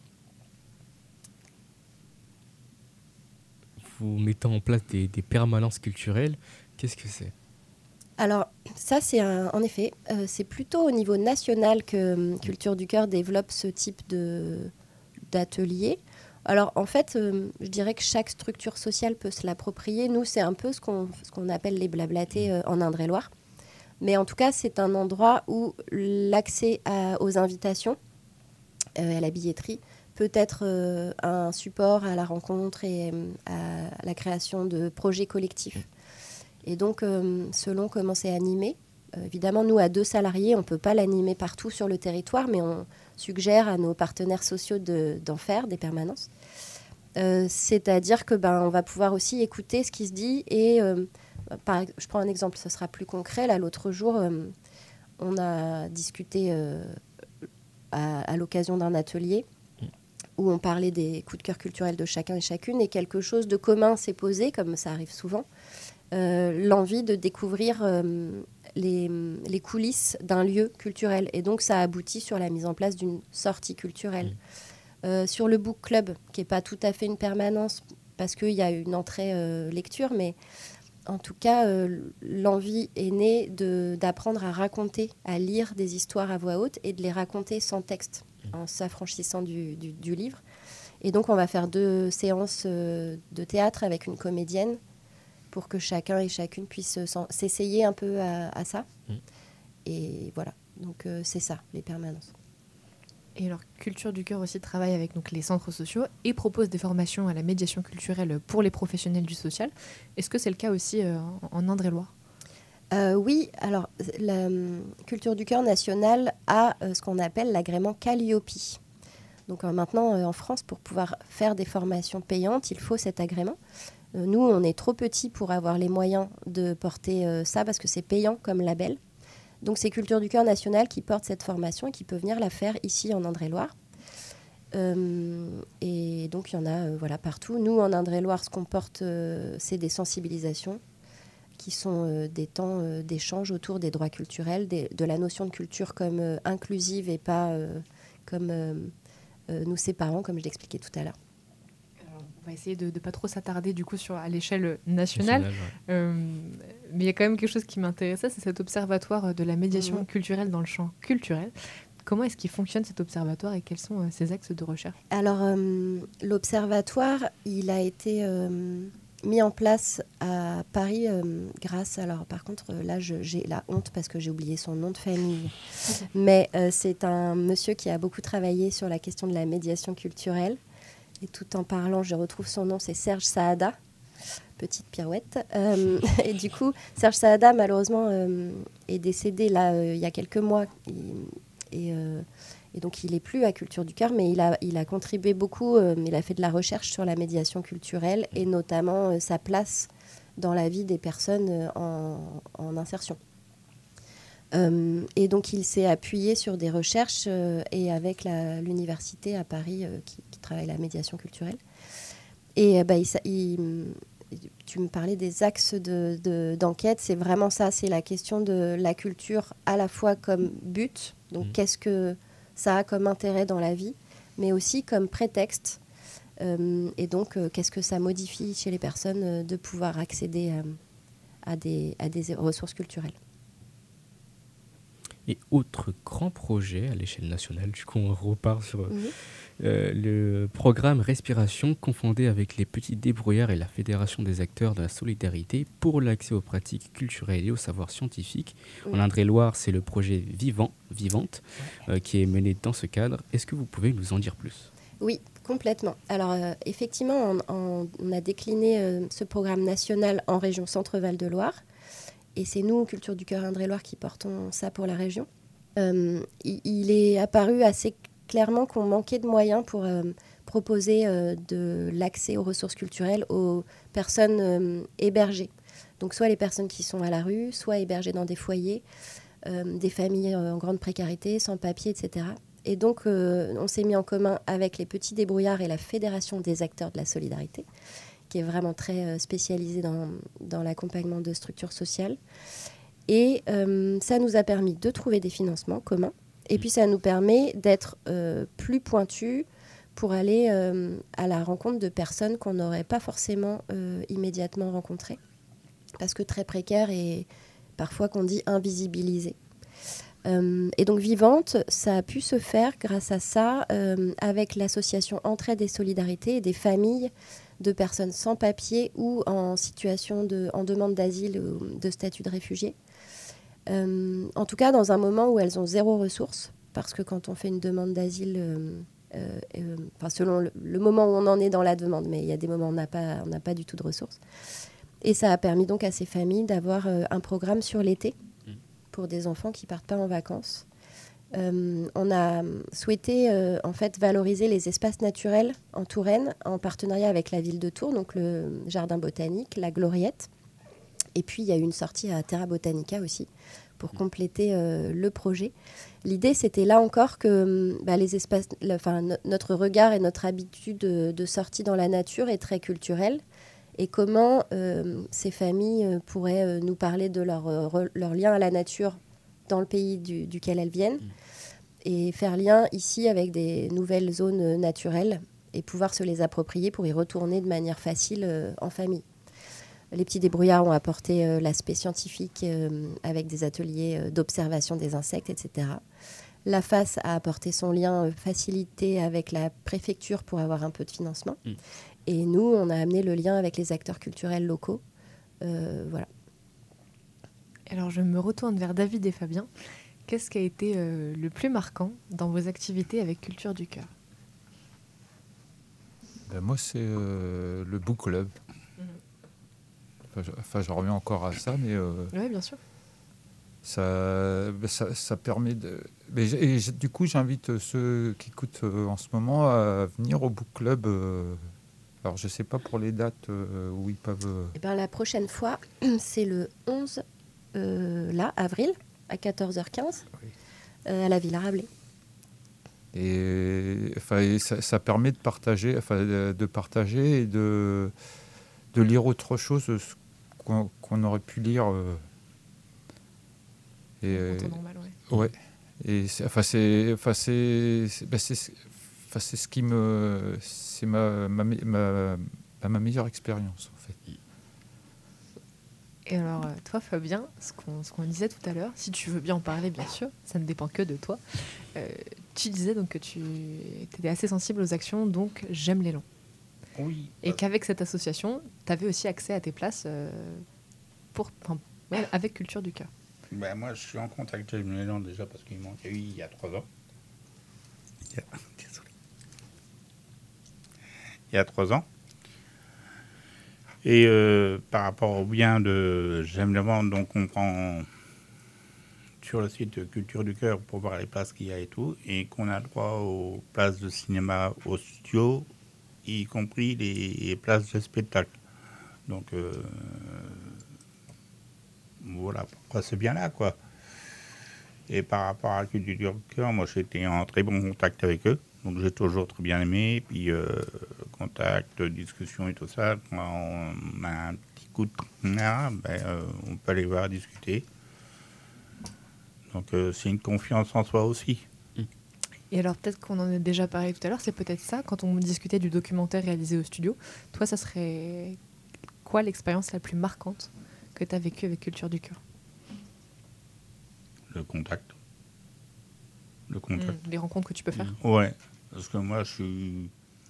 Vous mettez en place des, des permanences culturelles. Qu'est-ce que c'est ? Alors, ça, c'est un, en effet, euh, c'est plutôt au niveau national que um, Culture du Cœur développe ce type de, d'atelier. Alors, en fait, euh, je dirais que chaque structure sociale peut se l'approprier. Nous, c'est un peu ce qu'on, ce qu'on appelle les blablatés euh, en Indre-et-Loire. Mais en tout cas, c'est un endroit où l'accès à, aux invitations, euh, à la billetterie, peut être euh, un support à la rencontre et euh, à la création de projets collectifs. Et donc, euh, selon comment c'est animé, euh, évidemment, nous, à deux salariés, on ne peut pas l'animer partout sur le territoire, mais on suggère à nos partenaires sociaux de, d'en faire des permanences. Euh, c'est-à-dire que ben, on va pouvoir aussi écouter ce qui se dit. Et euh, par, je prends un exemple, ce sera plus concret. Là, l'autre jour, euh, on a discuté euh, à, à l'occasion d'un atelier où on parlait des coups de cœur culturels de chacun et chacune, et quelque chose de commun s'est posé, comme ça arrive souvent, euh, l'envie de découvrir euh, les, les coulisses d'un lieu culturel. Et donc, ça aboutit sur la mise en place d'une sortie culturelle. Mmh. Euh, sur le book club, qui n'est pas tout à fait une permanence, parce qu'il y a une entrée euh, lecture, mais en tout cas, euh, l'envie est née de, d'apprendre à raconter, à lire des histoires à voix haute et de les raconter sans texte, en s'affranchissant du, du, du livre. Et donc, on va faire deux séances euh, de théâtre avec une comédienne pour que chacun et chacune puisse s'essayer un peu à, à ça. Mmh. Et voilà, donc euh, c'est ça, les permanences. Et alors, Culture du Cœur aussi travaille avec donc, les centres sociaux et propose des formations à la médiation culturelle pour les professionnels du social. Est-ce que c'est le cas aussi euh, en Indre-et-Loire ? Euh, oui, alors la um, Culture du Cœur nationale a euh, ce qu'on appelle l'agrément Calliope. Donc euh, maintenant, euh, en France, pour pouvoir faire des formations payantes, il faut cet agrément. Euh, nous, on est trop petits pour avoir les moyens de porter euh, ça parce que c'est payant comme label. Donc c'est Culture du Cœur nationale qui porte cette formation et qui peut venir la faire ici en Indre-et-Loire. Euh, et donc il y en a euh, voilà, partout. Nous, en Indre-et-Loire, ce qu'on porte, euh, c'est des sensibilisations qui sont euh, des temps euh, d'échange autour des droits culturels, des, de la notion de culture comme euh, inclusive et pas euh, comme euh, euh, nous séparant, comme je l'expliquais tout à l'heure. Alors, on va essayer de ne pas trop s'attarder du coup sur, à l'échelle nationale, National, ouais. euh, mais il y a quand même quelque chose qui m'intéressait, c'est cet observatoire de la médiation mmh. culturelle dans le champ culturel. Comment est-ce qu'il fonctionne cet observatoire et quels sont euh, ses axes de recherche ? Alors, euh, l'observatoire, il a été... Euh, mis en place à Paris euh, grâce, alors par contre euh, là je, j'ai la honte parce que j'ai oublié son nom de famille, mais euh, c'est un monsieur qui a beaucoup travaillé sur la question de la médiation culturelle et tout en parlant je retrouve son nom, c'est Serge Saada, petite pirouette, euh, et du coup Serge Saada malheureusement euh, est décédé là euh, il y a quelques mois et, et euh, Et donc, il n'est plus à Culture du Cœur, mais il a, il a contribué beaucoup. Euh, il a fait de la recherche sur la médiation culturelle et notamment euh, sa place dans la vie des personnes euh, en, en insertion. Euh, et donc, il s'est appuyé sur des recherches euh, et avec la, l'université à Paris euh, qui, qui travaille la médiation culturelle. Et euh, bah, il, il, tu me parlais des axes de, de, d'enquête. C'est vraiment ça, c'est la question de la culture à la fois comme but. Donc, mmh. qu'est-ce que... ça a comme intérêt dans la vie, mais aussi comme prétexte. Euh, et donc, euh, qu'est-ce que ça modifie chez les personnes euh, de pouvoir accéder euh, à, des, à des ressources culturelles. Et autre grand projet à l'échelle nationale, du coup on repart sur euh, Mhm. euh, le programme Respiration confondé avec les petits débrouillards et la Fédération des acteurs de la solidarité pour l'accès aux pratiques culturelles et aux savoirs scientifiques. En Mhm. Indre-et-Loire, c'est le projet Vivant, Vivante euh, qui est mené dans ce cadre. Est-ce que vous pouvez nous en dire plus? Oui, complètement. Alors, euh, effectivement, on, on- on a décliné euh, ce programme national en région Centre-Val de Loire. Et c'est nous, Culture du Cœur Indre-et-Loire, qui portons ça pour la région. Euh, il, il est apparu assez clairement qu'on manquait de moyens pour euh, proposer euh, de l'accès aux ressources culturelles aux personnes euh, hébergées. Donc, soit les personnes qui sont à la rue, soit hébergées dans des foyers, euh, des familles euh, en grande précarité, sans papier, et cetera. Et donc, euh, on s'est mis en commun avec les petits débrouillards et la Fédération des acteurs de la solidarité, qui est vraiment très euh, spécialisée dans, dans l'accompagnement de structures sociales. Et euh, ça nous a permis de trouver des financements communs. Et puis, ça nous permet d'être euh, plus pointus pour aller euh, à la rencontre de personnes qu'on n'aurait pas forcément euh, immédiatement rencontrées. Parce que très précaires et parfois qu'on dit invisibilisées. Euh, et donc Vivante, ça a pu se faire grâce à ça euh, avec l'association Entraide et Solidarité et des familles de personnes sans papier ou en situation de, en demande d'asile ou de statut de réfugié. Euh, en tout cas, dans un moment où elles ont zéro ressource, parce que quand on fait une demande d'asile, euh, euh, euh, enfin, selon le, le moment où on en est dans la demande, mais il y a des moments où on n'a pas, on n'a pas du tout de ressources. Et ça a permis donc à ces familles d'avoir euh, un programme sur l'été pour des enfants qui partent pas en vacances. Euh, on a souhaité euh, en fait valoriser les espaces naturels en Touraine en partenariat avec la ville de Tours, donc le jardin botanique, la Gloriette. Et puis il y a eu une sortie à Terra Botanica aussi pour compléter euh, le projet. L'idée c'était là encore que bah, les espaces, le, enfin, no- notre regard et notre habitude de, de sortie dans la nature est très culturelle. Et comment euh, ces familles euh, pourraient euh, nous parler de leur, euh, re- leur lien à la nature dans le pays du- duquel elles viennent et faire lien ici avec des nouvelles zones euh, naturelles et pouvoir se les approprier pour y retourner de manière facile euh, en famille. Les petits débrouillards ont apporté euh, l'aspect scientifique euh, avec des ateliers euh, d'observation des insectes, et cetera. La F A S a apporté son lien euh, facilité avec la préfecture pour avoir un peu de financement. Mm. Et nous, on a amené le lien avec les acteurs culturels locaux. Euh, voilà. Alors je me retourne vers David et Fabien. Qu'est-ce qui a été euh, le plus marquant dans vos activités avec Culture du Cœur? Ben, moi, c'est euh, le book club. Enfin, je, enfin, je reviens encore à ça, mais euh, Oui, bien sûr. ça, ben, ça, ça permet de. Mais j'ai- et j'ai- du coup, j'invite ceux qui écoutent euh, en ce moment à venir au book club. euh, alors, je ne sais pas pour les dates euh, où ils peuvent. euh, Et ben, la prochaine fois, c'est le onze euh, là, avril, à quatorze heures quinze, euh, à la Villa Rabelais. Et, enfin, et ça, ça permet de partager, enfin, de, de partager et de, de lire autre chose euh, ce qu'on qu'on aurait pu lire. euh, et, En temps normal, ouais. ouais. Et c'est, enfin, c'est, enfin, c'est, c'est, ben, c'est, enfin, c'est ce qui me, c'est ma, ma, ma, ma, ma meilleure expérience en fait. Et alors, euh, toi, Fabien, ce qu'on ce qu'on disait tout à l'heure, si tu veux bien en parler, bien sûr, ça ne dépend que de toi. Euh, tu disais donc que tu étais assez sensible aux actions, donc J'aime l'élan. Oui. Et qu'avec cette association, tu avais aussi accès à tes places euh, pour, enfin, ouais, avec Culture du Cœur. Ben, moi, je suis en contact avec les gens déjà parce qu'il manquait eu il y a trois ans. Il y a... Désolé. Il y a trois ans. Et euh, par rapport au bien de J'aime le vendre, donc on prend sur le site Culture du Cœur pour voir les places qu'il y a et tout, et qu'on a droit aux places de cinéma, au studio, y compris les places de spectacle. Donc euh, voilà pourquoi c'est bien là, quoi. Et par rapport à Culture du Cœur, moi j'étais en très bon contact avec eux, donc j'ai toujours très bien aimé. Puis euh, contact, discussion et tout ça, quand on a un petit coup de train, ben, euh, on peut aller voir discuter. Donc euh, c'est une confiance en soi aussi. Et alors peut-être qu'on en a déjà parlé tout à l'heure, c'est peut-être ça, quand on discutait du documentaire réalisé au studio, toi ça serait quoi l'expérience la plus marquante que tu as vécue avec Culture du Cœur? Le contact. Le contact. Mmh, les rencontres que tu peux faire. Ouais, parce que moi, je suis.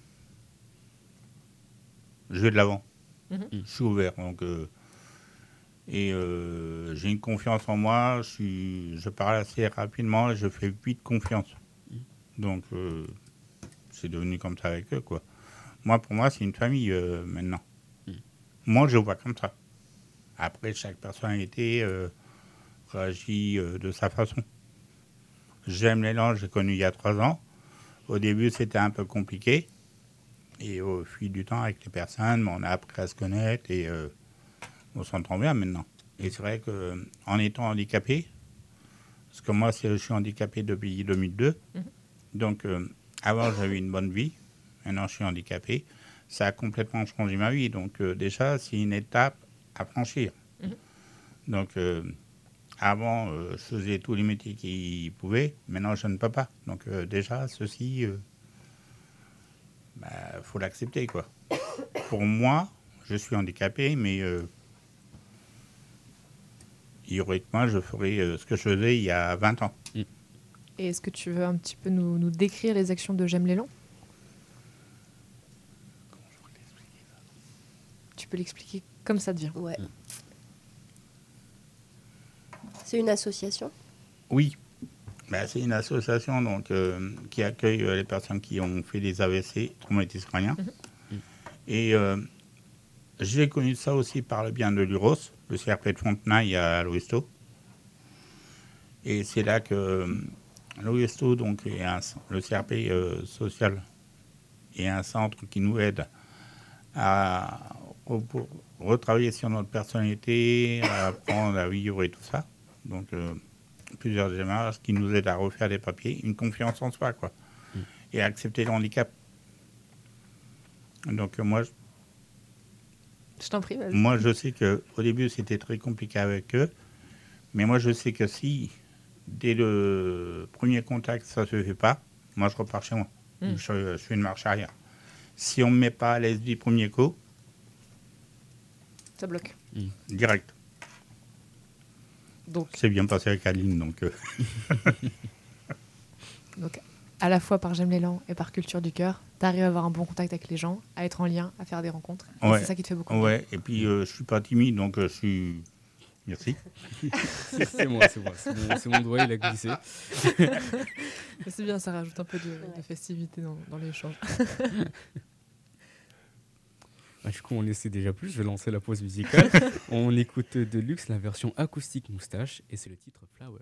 Je vais de l'avant. Mmh. Je suis ouvert. Donc, euh, et euh, j'ai une confiance en moi. Je, suis, je parle assez rapidement et je fais vite confiance. Donc, euh, c'est devenu comme ça avec eux, quoi. Moi, pour moi, c'est une famille euh, maintenant. Mmh. Moi, je le vois comme ça. Après, chaque personnalité euh, réagit euh, de sa façon. J'aime l'élan, j'ai connu il y a trois ans. Au début, c'était un peu compliqué. Et au fil du temps, avec les personnes, on a appris à se connaître et euh, on s'entend bien maintenant. Et c'est vrai qu'en étant handicapé, parce que moi, je suis handicapé depuis deux mille deux, mmh. donc euh, avant, j'avais une bonne vie. Maintenant, je suis handicapé. Ça a complètement changé ma vie. Donc euh, déjà, c'est une étape à franchir. Mmh. Donc... Euh, Avant, euh, je faisais tous les métiers qu'ils pouvaient. Maintenant, je ne peux pas. Donc, euh, déjà, ceci, il euh, bah, faut l'accepter, quoi. Pour moi, je suis handicapé, mais euh, théoriquement, je ferais euh, ce que je faisais il y a vingt ans. Et est-ce que tu veux un petit peu nous, nous décrire les actions de J'aime l'élan? Comment je pourrais l'expliquer ça? Tu peux l'expliquer comme ça te vient. Ouais. Mmh. C'est une association? Oui, ben, c'est une association donc, euh, qui accueille euh, les personnes qui ont fait des A V C, traumatismes crâniens. Mmh. Et euh, j'ai connu ça aussi par le bien de l'U R O S, le C R P de Fontenay à l'Ouesto. Et c'est là que euh, l'Ouesto, donc, est un, le C R P euh, social, est un centre qui nous aide à re- retravailler sur notre personnalité, à apprendre à vivre et tout ça. Donc, euh, plusieurs démarches qui nous aident à refaire des papiers, une confiance en soi, quoi. Mmh. Et à accepter le handicap. Donc, euh, moi, je, je t'en prie, vas-y. Moi, je sais qu'au début, c'était très compliqué avec eux. Mais moi, je sais que si, dès le premier contact, ça ne se fait pas, moi, je repars chez moi. Mmh. Je, je fais une marche arrière. Si on ne me met pas à l'aise du premier coup, ça bloque. Mmh. Direct. Donc, c'est bien passé avec Aline, donc... Euh. donc, à la fois par J'aime l'élan et par Culture du Cœur, tu arrives à avoir un bon contact avec les gens, à être en lien, à faire des rencontres. Ouais. C'est ça qui te fait beaucoup. Ouais, et puis euh, je suis pas timide, donc euh, je suis... Merci. c'est moi, c'est moi. C'est mon, c'est mon doigt, il a glissé. C'est bien, ça rajoute un peu de, de festivité dans, dans l'échange. Bah, du coup, on ne laissait déjà plus. Je vais lancer la pause musicale. On écoute de luxe la version acoustique Moustache et c'est le titre Flowers.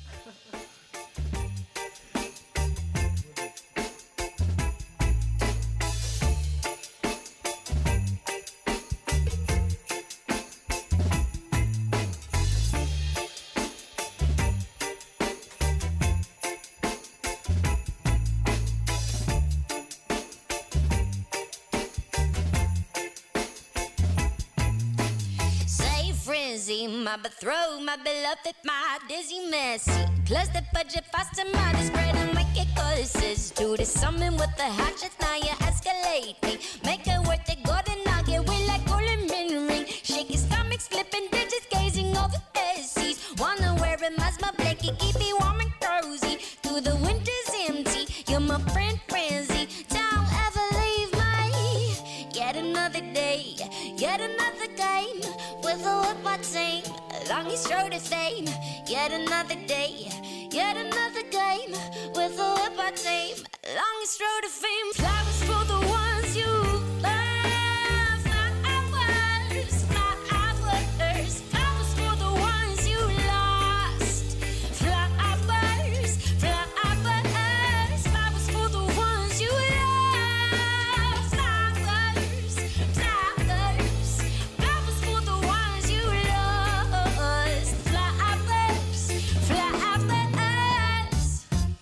My betrothed, my beloved, my dizzy messy. Plus the budget faster, my spread and make it courses. To the summon with the hatchet, now you're escalating. Make it worth it, go to nugget, we like golden min ring. Shaky stomachs, flipping digits, gazing over the seas. Wanna wear a masma blanket, keep me warm and cozy. Through the winter's empty, you're my friend frenzy. Don't ever leave me. Yet another day, yet another game. With a whip I team, longest road to fame. Yet another day, yet another game. With a whip I team, longest road to fame. Flowers for the ones you love. Flowers, flowers, flowers for the ones you lost. Flowers, flowers, flowers for the ones you love. Flowers, flowers, flowers for the ones you lost. Flowers, flowers.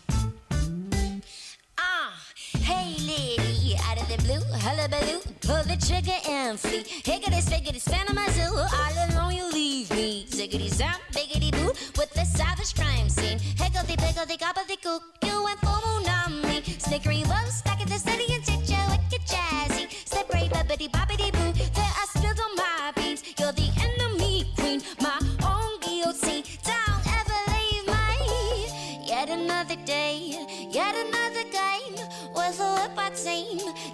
Ah, hey lady, out of the blue, hullabaloo, pull the trigger and flee. Higgity, spiggity, span on my zoo, all alone you leave me. Ziggity, zap, biggity, boo, with the savage crime scene. Higgledy, piggledy, gobbledy, gook, you went full moon on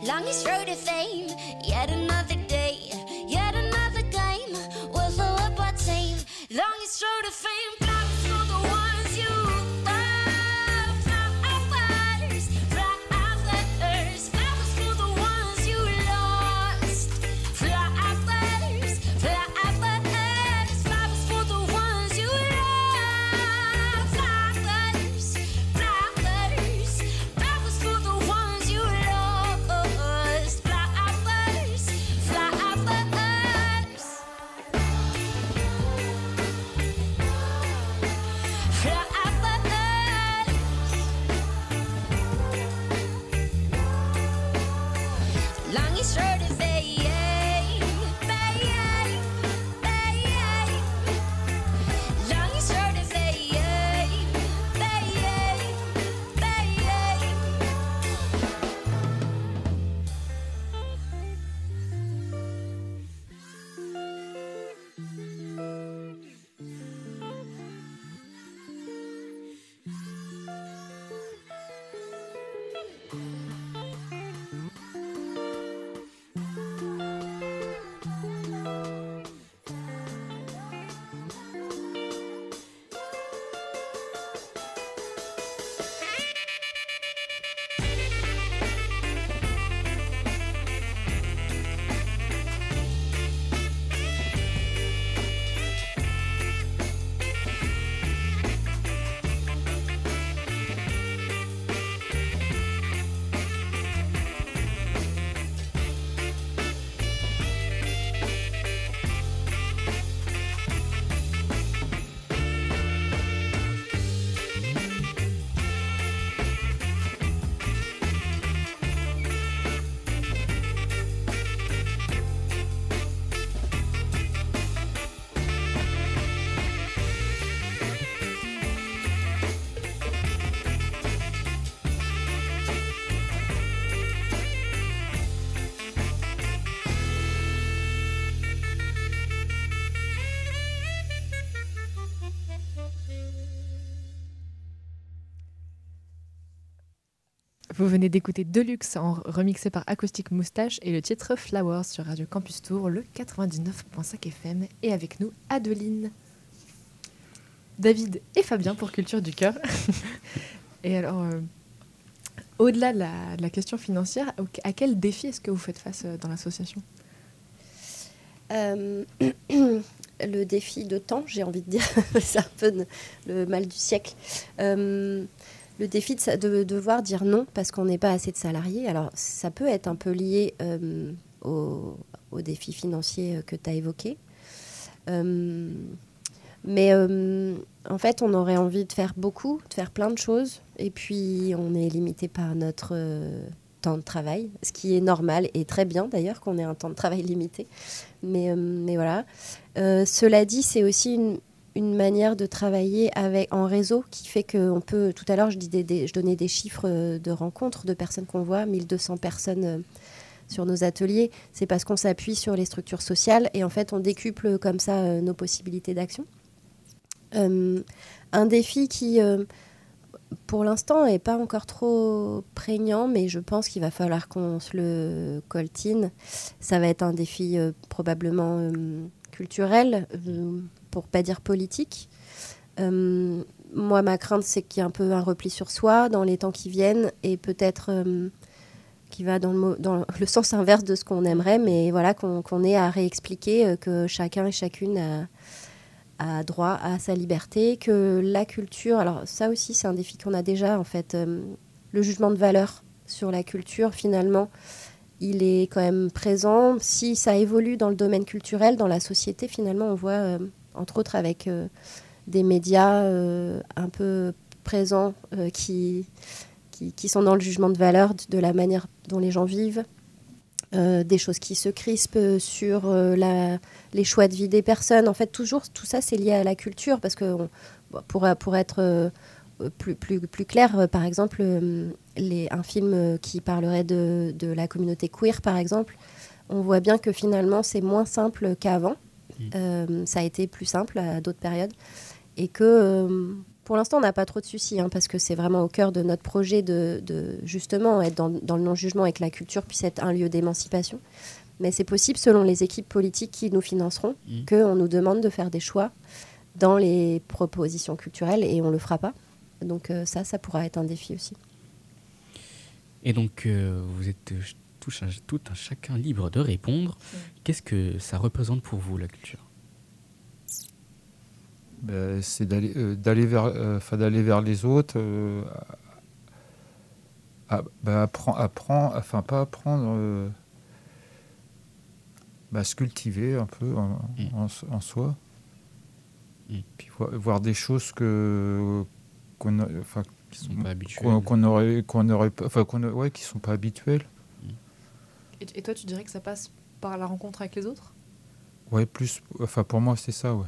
Longest road to fame, yet another day, yet another game. Will the world but same? Longest road to fame, flowers for the ones you love. Flowers, flowers, flowers for the ones you lost. Flowers, flowers, flowers for the ones you love. Flowers, flowers, flowers for the ones you lost. Flowers, flowers. Longest road to fame, fame, fame. Longest road to fame, fame, fame. Vous venez d'écouter Deluxe en remixé par Acoustic Moustache et le titre Flowers sur Radio Campus Tour, le quatre-vingt-dix-neuf virgule cinq F M. Et avec nous, Adeline, David et Fabien pour Culture du Cœur. Et alors, euh, au-delà de la, de la question financière, à quel défi est-ce que vous faites face euh, dans l'association ? Euh, le défi de temps, j'ai envie de dire, c'est un peu de- le mal du siècle. Euh, le défi de, sa- de devoir dire non parce qu'on n'est pas assez de salariés. Alors, ça peut être un peu lié euh, au, au défi financier euh, que tu as évoqué. Euh, mais euh, en fait, on aurait envie de faire beaucoup, de faire plein de choses. Et puis, on est limité par notre euh, temps de travail, ce qui est normal et très bien d'ailleurs qu'on ait un temps de travail limité. Mais, euh, mais voilà. Euh, cela dit, c'est aussi une, une manière de travailler avec, en réseau qui fait qu'on peut... Tout à l'heure, je, disais des- je donnais des chiffres euh, de rencontres de personnes qu'on voit, mille deux cents personnes euh, sur nos ateliers. C'est parce qu'on s'appuie sur les structures sociales et en fait, on décuple comme ça euh, nos possibilités d'action. Euh, un défi qui, euh, pour l'instant, n'est pas encore trop prégnant, mais je pense qu'il va falloir qu'on se le coltine. Ça va être un défi euh, probablement euh, culturel, euh, pour pas dire politique. Euh, moi, ma crainte, c'est qu'il y ait un peu un repli sur soi dans les temps qui viennent et peut-être euh, qui va dans le, mo- dans le sens inverse de ce qu'on aimerait, mais voilà, qu'on qu'on ait à réexpliquer euh, que chacun et chacune a, a droit à sa liberté, que la culture, alors ça aussi c'est un défi qu'on a déjà en fait, euh, le jugement de valeur sur la culture finalement, il est quand même présent. Si ça évolue dans le domaine culturel, dans la société finalement, on voit euh, entre autres avec euh, des médias euh, un peu présents euh, qui, qui, qui sont dans le jugement de valeur de, de la manière dont les gens vivent. Euh, des choses qui se crispent sur euh, la, les choix de vie des personnes. En fait, toujours, tout ça, c'est lié à la culture. Parce que, on- bon, pour, pour être euh, plus, plus, plus clair, euh, par exemple, euh, les, un film euh, qui parlerait de, de la communauté queer, par exemple, on voit bien que finalement, c'est moins simple qu'avant. Euh, ça a été plus simple à d'autres périodes. Et que, euh, pour l'instant, on n'a pas trop de soucis, hein, parce que c'est vraiment au cœur de notre projet de, de justement être dans, dans le non-jugement et que la culture puisse être un lieu d'émancipation. Mais c'est possible, selon les équipes politiques qui nous financeront, Mmh. qu'on nous demande de faire des choix dans les propositions culturelles et on ne le fera pas. Donc euh, ça, ça pourra être un défi aussi. Et donc, euh, vous êtes euh, tout, un, tout un chacun libre de répondre. Qu'est-ce que ça représente pour vous, la culture? Ben, c'est d'aller euh, d'aller vers, euh, enfin, d'aller vers les autres, euh, à- ben, apprendre, apprendre, enfin pas apprendre, euh, ben, se cultiver un peu en, Mm. en, en soi, Mm. puis voir, voir des choses que qu'on, a- enfin, Qui sont pas habituels. qu'on, qu'on aurait, qu'on aurait, pas- enfin qu'on, a- ouais, qui sont pas habituelles. Et, et toi, tu dirais que ça passe par la rencontre avec les autres? Ouais, plus, enfin pour moi c'est ça, ouais.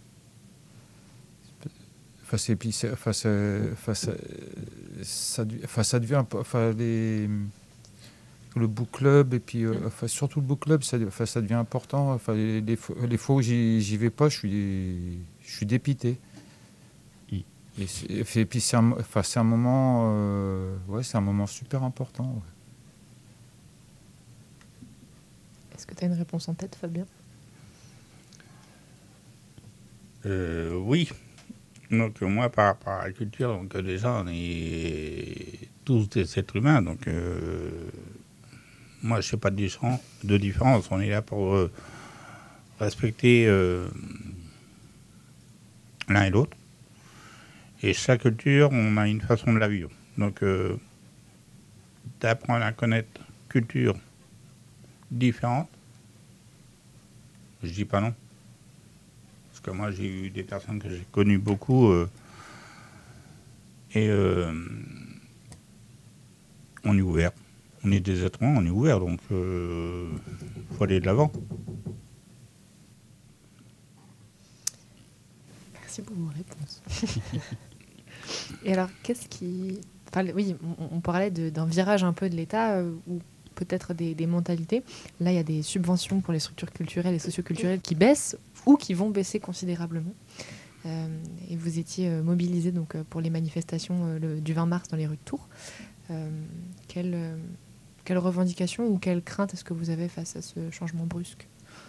Enfin, c'est, puis c'est- enfin, c'est- enfin, ça, ça, dev- enfin, ça devient, un peu- enfin, les, le book club et puis, euh, enfin, surtout le book club, ça, enfin, ça devient important. Enfin, les, les fois, les fois où j'y, j'y vais pas, je suis, je suis dépité. Mm. Et, c'est- et puis c'est un, enfin, c'est un moment, euh, ouais, c'est un moment super important. Ouais. Est-ce que tu as une réponse en tête, Fabien? Euh, oui. Donc, euh, moi, par rapport à la culture, donc, euh, déjà, on est tous des êtres humains. Donc, euh, moi, je ne sais pas de, différen- de différence. On est là pour euh, respecter euh, l'un et l'autre. Et chaque culture, on a une façon de la vivre. Donc, euh, d'apprendre à connaître culture différente, je dis pas non. Parce que moi, j'ai eu des personnes que j'ai connues beaucoup. euh, et euh, on est ouvert. On est des êtres humains, on est ouvert. Donc, il euh, faut aller de l'avant. Merci pour vos réponses. Et alors, qu'est-ce qui... Enfin, le- oui, on, on parlait de- d'un virage un peu de l'État, euh, ou peut-être des, des mentalités. Là, il y a des subventions pour les structures culturelles et socioculturelles qui baissent ou qui vont baisser considérablement. Euh, et vous étiez euh, mobilisés donc, euh, pour les manifestations euh, le- du vingt mars dans les rues de Tours. Euh, quelle, euh, quelle revendication ou quelle crainte est-ce que vous avez face à ce changement brusque?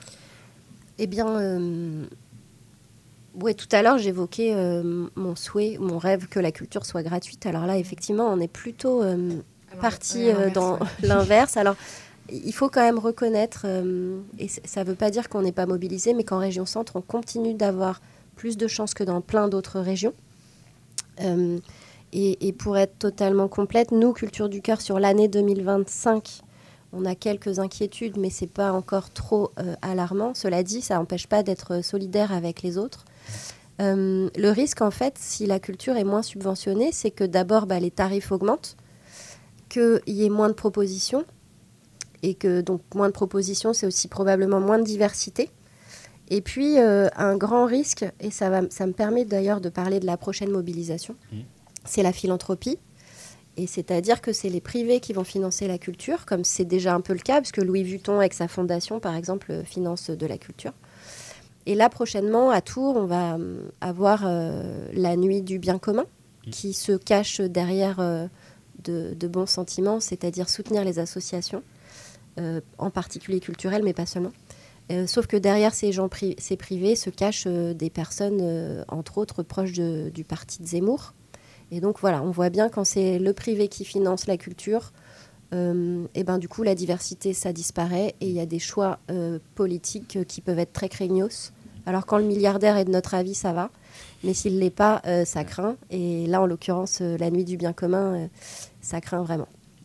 Eh bien, euh, ouais, tout à l'heure, j'évoquais euh, mon souhait, mon rêve que la culture soit gratuite. Alors là, effectivement, on est plutôt euh, Alors, parti ouais, à euh, l'inverse, dans ouais. l'inverse. Alors, il faut quand même reconnaître, euh, et c- ça ne veut pas dire qu'on n'est pas mobilisé, mais qu'en région centre, on continue d'avoir plus de chances que dans plein d'autres régions. Euh, et, et pour être totalement complète, nous, Culture du Cœur, sur l'année deux mille vingt-cinq, on a quelques inquiétudes, mais ce n'est pas encore trop euh, alarmant. Cela dit, ça n'empêche pas d'être solidaire avec les autres. Euh, le risque, en fait, si la culture est moins subventionnée, c'est que d'abord, bah, les tarifs augmentent, qu'il y ait moins de propositions, et que donc moins de propositions, c'est aussi probablement moins de diversité. Et puis, euh, un grand risque, et ça, va, ça me permet d'ailleurs de parler de la prochaine mobilisation, Mmh. c'est la philanthropie. Et c'est-à-dire que c'est les privés qui vont financer la culture, comme c'est déjà un peu le cas, puisque Louis Vuitton, avec sa fondation, par exemple, finance de la culture. Et là, prochainement, à Tours, on va euh, avoir euh, la nuit du bien commun, qui se cache derrière euh, de, de bons sentiments, c'est-à-dire soutenir les associations, euh, en particulier culturelles, mais pas seulement. Euh, sauf que derrière ces gens pri- ces privés se cachent euh, des personnes, euh, entre autres, proches de- du parti de Zemmour. Et donc voilà, on voit bien quand c'est le privé qui finance la culture, euh, et ben du coup la diversité ça disparaît et il y a des choix euh, politiques euh, qui peuvent être très craignos. Alors quand le milliardaire est de notre avis ça va, mais s'il l'est pas euh, ça craint. Et là en l'occurrence euh, la nuit du bien commun euh, ça craint vraiment.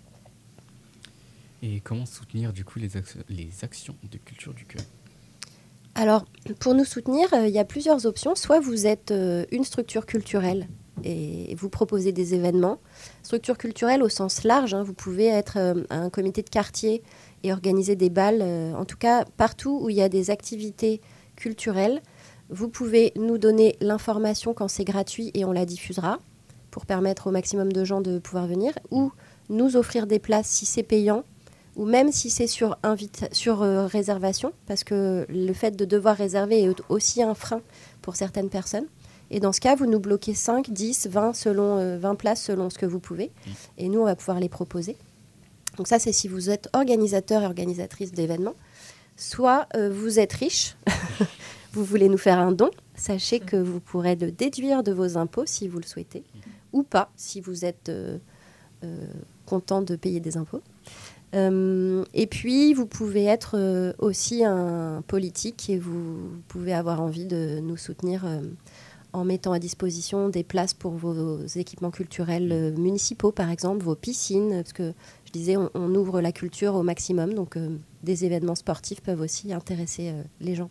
Et comment soutenir du coup les, ac- les actions de Culture du Cœur? Alors, pour nous soutenir, euh, il y a plusieurs options. Soit vous êtes euh, une structure culturelle et vous proposez des événements. Structure culturelle au sens large, hein, vous pouvez être euh, un comité de quartier et organiser des balles. euh, en tout cas, partout où il y a des activités culturelles, vous pouvez nous donner l'information quand c'est gratuit et on la diffusera pour permettre au maximum de gens de pouvoir venir. Ou nous offrir des places si c'est payant, ou même si c'est sur, invita- sur euh, réservation, parce que le fait de devoir réserver est aussi un frein pour certaines personnes. Et dans ce cas, vous nous bloquez cinq, dix, vingt, selon, euh, vingt places selon ce que vous pouvez. Et nous, on va pouvoir les proposer. Donc ça, c'est si vous êtes organisateur et organisatrice d'événements. Soit euh, vous êtes riche, vous voulez nous faire un don. Sachez que vous pourrez le déduire de vos impôts si vous le souhaitez. Ou pas, si vous êtes euh, euh, content de payer des impôts. Euh, et puis, vous pouvez être euh, aussi un politique et vous pouvez avoir envie de nous soutenir euh, en mettant à disposition des places pour vos équipements culturels euh, municipaux, par exemple, vos piscines, parce que je disais, on, on ouvre la culture au maximum, donc euh, des événements sportifs peuvent aussi intéresser euh, les gens.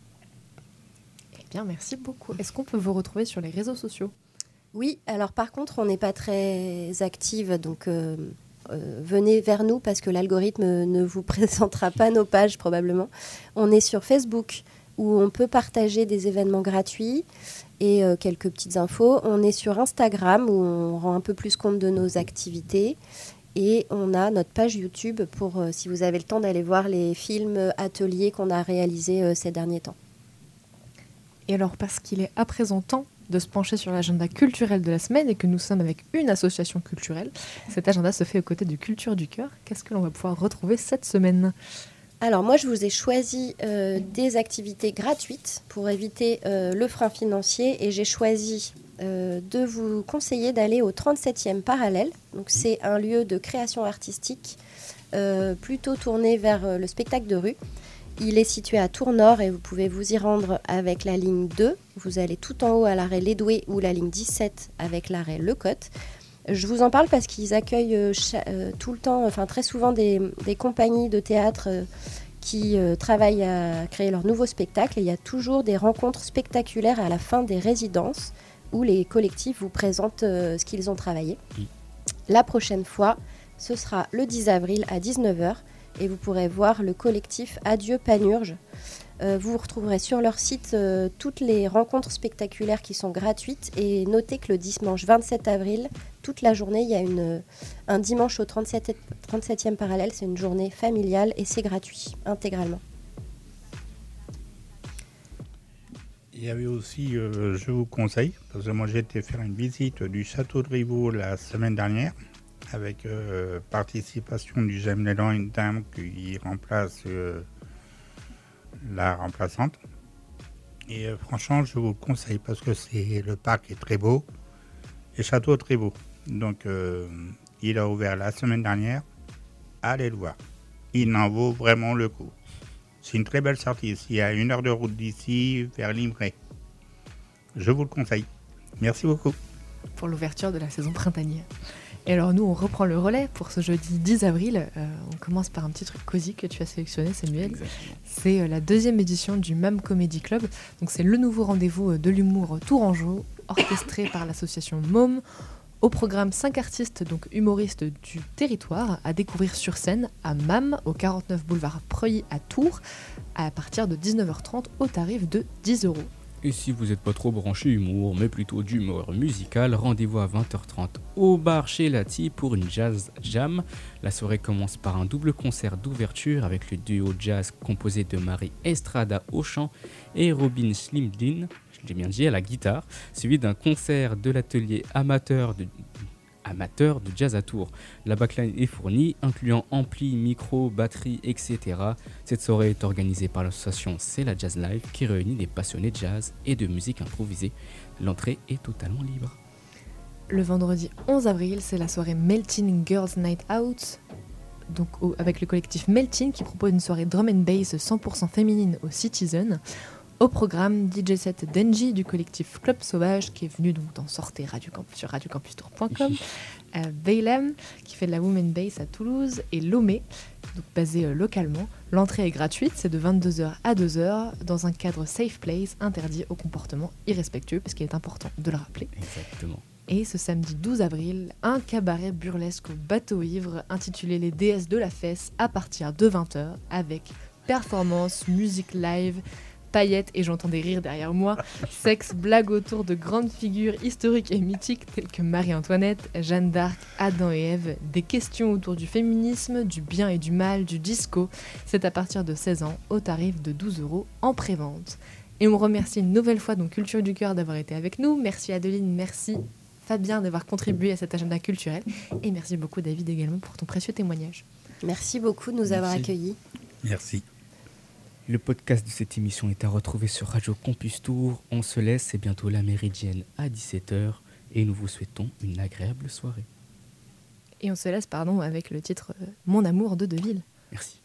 Eh bien, merci beaucoup. Est-ce qu'on peut vous retrouver sur les réseaux sociaux ? Oui, alors par contre, on n'est pas très active, donc euh, euh, venez vers nous parce que l'algorithme ne vous présentera pas nos pages probablement. On est sur Facebook où on peut partager des événements gratuits et euh, quelques petites infos. On est sur Instagram où on rend un peu plus compte de nos activités. Et on a notre page YouTube pour, euh, si vous avez le temps d'aller voir les films euh, ateliers qu'on a réalisés euh, ces derniers temps. Et alors, parce qu'il est à présent temps de se pencher sur l'agenda culturel de la semaine et que nous sommes avec une association culturelle, cet agenda se fait aux côtés du Culture du Cœur. Qu'est-ce que l'on va pouvoir retrouver cette semaine ? Alors moi, je vous ai choisi euh, des activités gratuites pour éviter euh, le frein financier et j'ai choisi euh, de vous conseiller d'aller au trente-septième parallèle. Donc c'est un lieu de création artistique euh, plutôt tourné vers euh, le spectacle de rue. Il est situé à Tours-Nord et vous pouvez vous y rendre avec la ligne deux. Vous allez tout en haut à l'arrêt Lédoué ou la ligne dix-sept avec l'arrêt Lecotte. Je vous en parle parce qu'ils accueillent euh, cha- euh, tout le temps, enfin très souvent des, des compagnies de théâtre euh, qui euh, travaillent à créer leur nouveau spectacle. Et il y a toujours des rencontres spectaculaires à la fin des résidences où les collectifs vous présentent euh, ce qu'ils ont travaillé. Oui. La prochaine fois, ce sera le dix avril à dix-neuf heures et vous pourrez voir le collectif Adieu Panurge. Euh, vous retrouverez sur leur site euh, toutes les rencontres spectaculaires qui sont gratuites et notez que le dimanche vingt-sept avril, toute la journée, il y a une, un dimanche au trente-septième parallèle, c'est une journée familiale et c'est gratuit, intégralement. Il y avait aussi, euh, je vous conseille, parce que moi j'ai été faire une visite du château de Rivaux la semaine dernière, avec euh, participation du J'aime l'élan, une dame qui remplace euh, la remplaçante. Et euh, franchement, je vous conseille parce que c'est le parc est très beau, et château très beau. Donc, euh, il a ouvert la semaine dernière. Allez le voir. Il en vaut vraiment le coup. C'est une très belle sortie. C'est à une heure de route d'ici, vers Limbray. Je vous le conseille. Merci beaucoup. Pour l'ouverture de la saison printanière. Et alors nous, on reprend le relais pour ce jeudi dix avril. Euh, on commence par un petit truc cosy que tu as sélectionné, Samuel. Exactement. C'est euh, la deuxième édition du M A M Comedy Club. Donc c'est le nouveau rendez-vous de l'humour tourangeau, orchestré par l'association M O M. Au programme, cinq artistes, donc humoristes du territoire, à découvrir sur scène à M A M, au quarante-neuf boulevard Preuilly à Tours, à partir de dix-neuf heures trente au tarif de dix euros. Et si vous n'êtes pas trop branché humour, mais plutôt d'humour musical, rendez-vous à vingt heures trente au bar chez Lati pour une jazz jam. La soirée commence par un double concert d'ouverture avec le duo jazz composé de Marie Estrada au chant et Robin Slimdin, je l'ai bien dit, à la guitare, suivi d'un concert de l'atelier amateur de amateur de jazz à Tours. La backline est fournie, incluant ampli, micro, batterie, et cetera. Cette soirée est organisée par l'association C'est la Jazz Live qui réunit des passionnés de jazz et de musique improvisée. L'entrée est totalement libre. Le vendredi onze avril, c'est la soirée Melting Girls Night Out, donc au- avec le collectif Melting qui propose une soirée drum and bass cent pour cent féminine au Citizen. Au programme, D J set Denji du collectif Club Sauvage qui est venu donc d'en sortir Radio Camp- sur radio campus tour point com, euh, Bailem qui fait de la woman bass à Toulouse et Lomé, donc basé euh, localement. L'entrée est gratuite, c'est de vingt-deux heures à deux heures dans un cadre safe place interdit au comportement irrespectueux parce qu'il est important de le rappeler. Exactement. Et ce samedi douze avril, un cabaret burlesque au bateau ivre intitulé Les déesses de la fesse à partir de vingt heures avec performance, musique live, paillettes, et j'entends des rires derrière moi, sexe, blagues autour de grandes figures historiques et mythiques telles que Marie-Antoinette, Jeanne d'Arc, Adam et Ève, des questions autour du féminisme, du bien et du mal, du disco. C'est à partir de seize ans, au tarif de douze euros en prévente. Et on remercie une nouvelle fois donc Culture du Cœur d'avoir été avec nous. Merci Adeline, merci Fabien d'avoir contribué à cet agenda culturel. Et merci beaucoup David également pour ton précieux témoignage. Merci beaucoup de nous avoir Merci. accueillis. Merci. Le podcast de cette émission est à retrouver sur Radio Campus Tour. On se laisse, c'est bientôt la Méridienne à dix-sept heures et nous vous souhaitons une agréable soirée. Et on se laisse pardon avec le titre euh, Mon amour de Deville. Merci.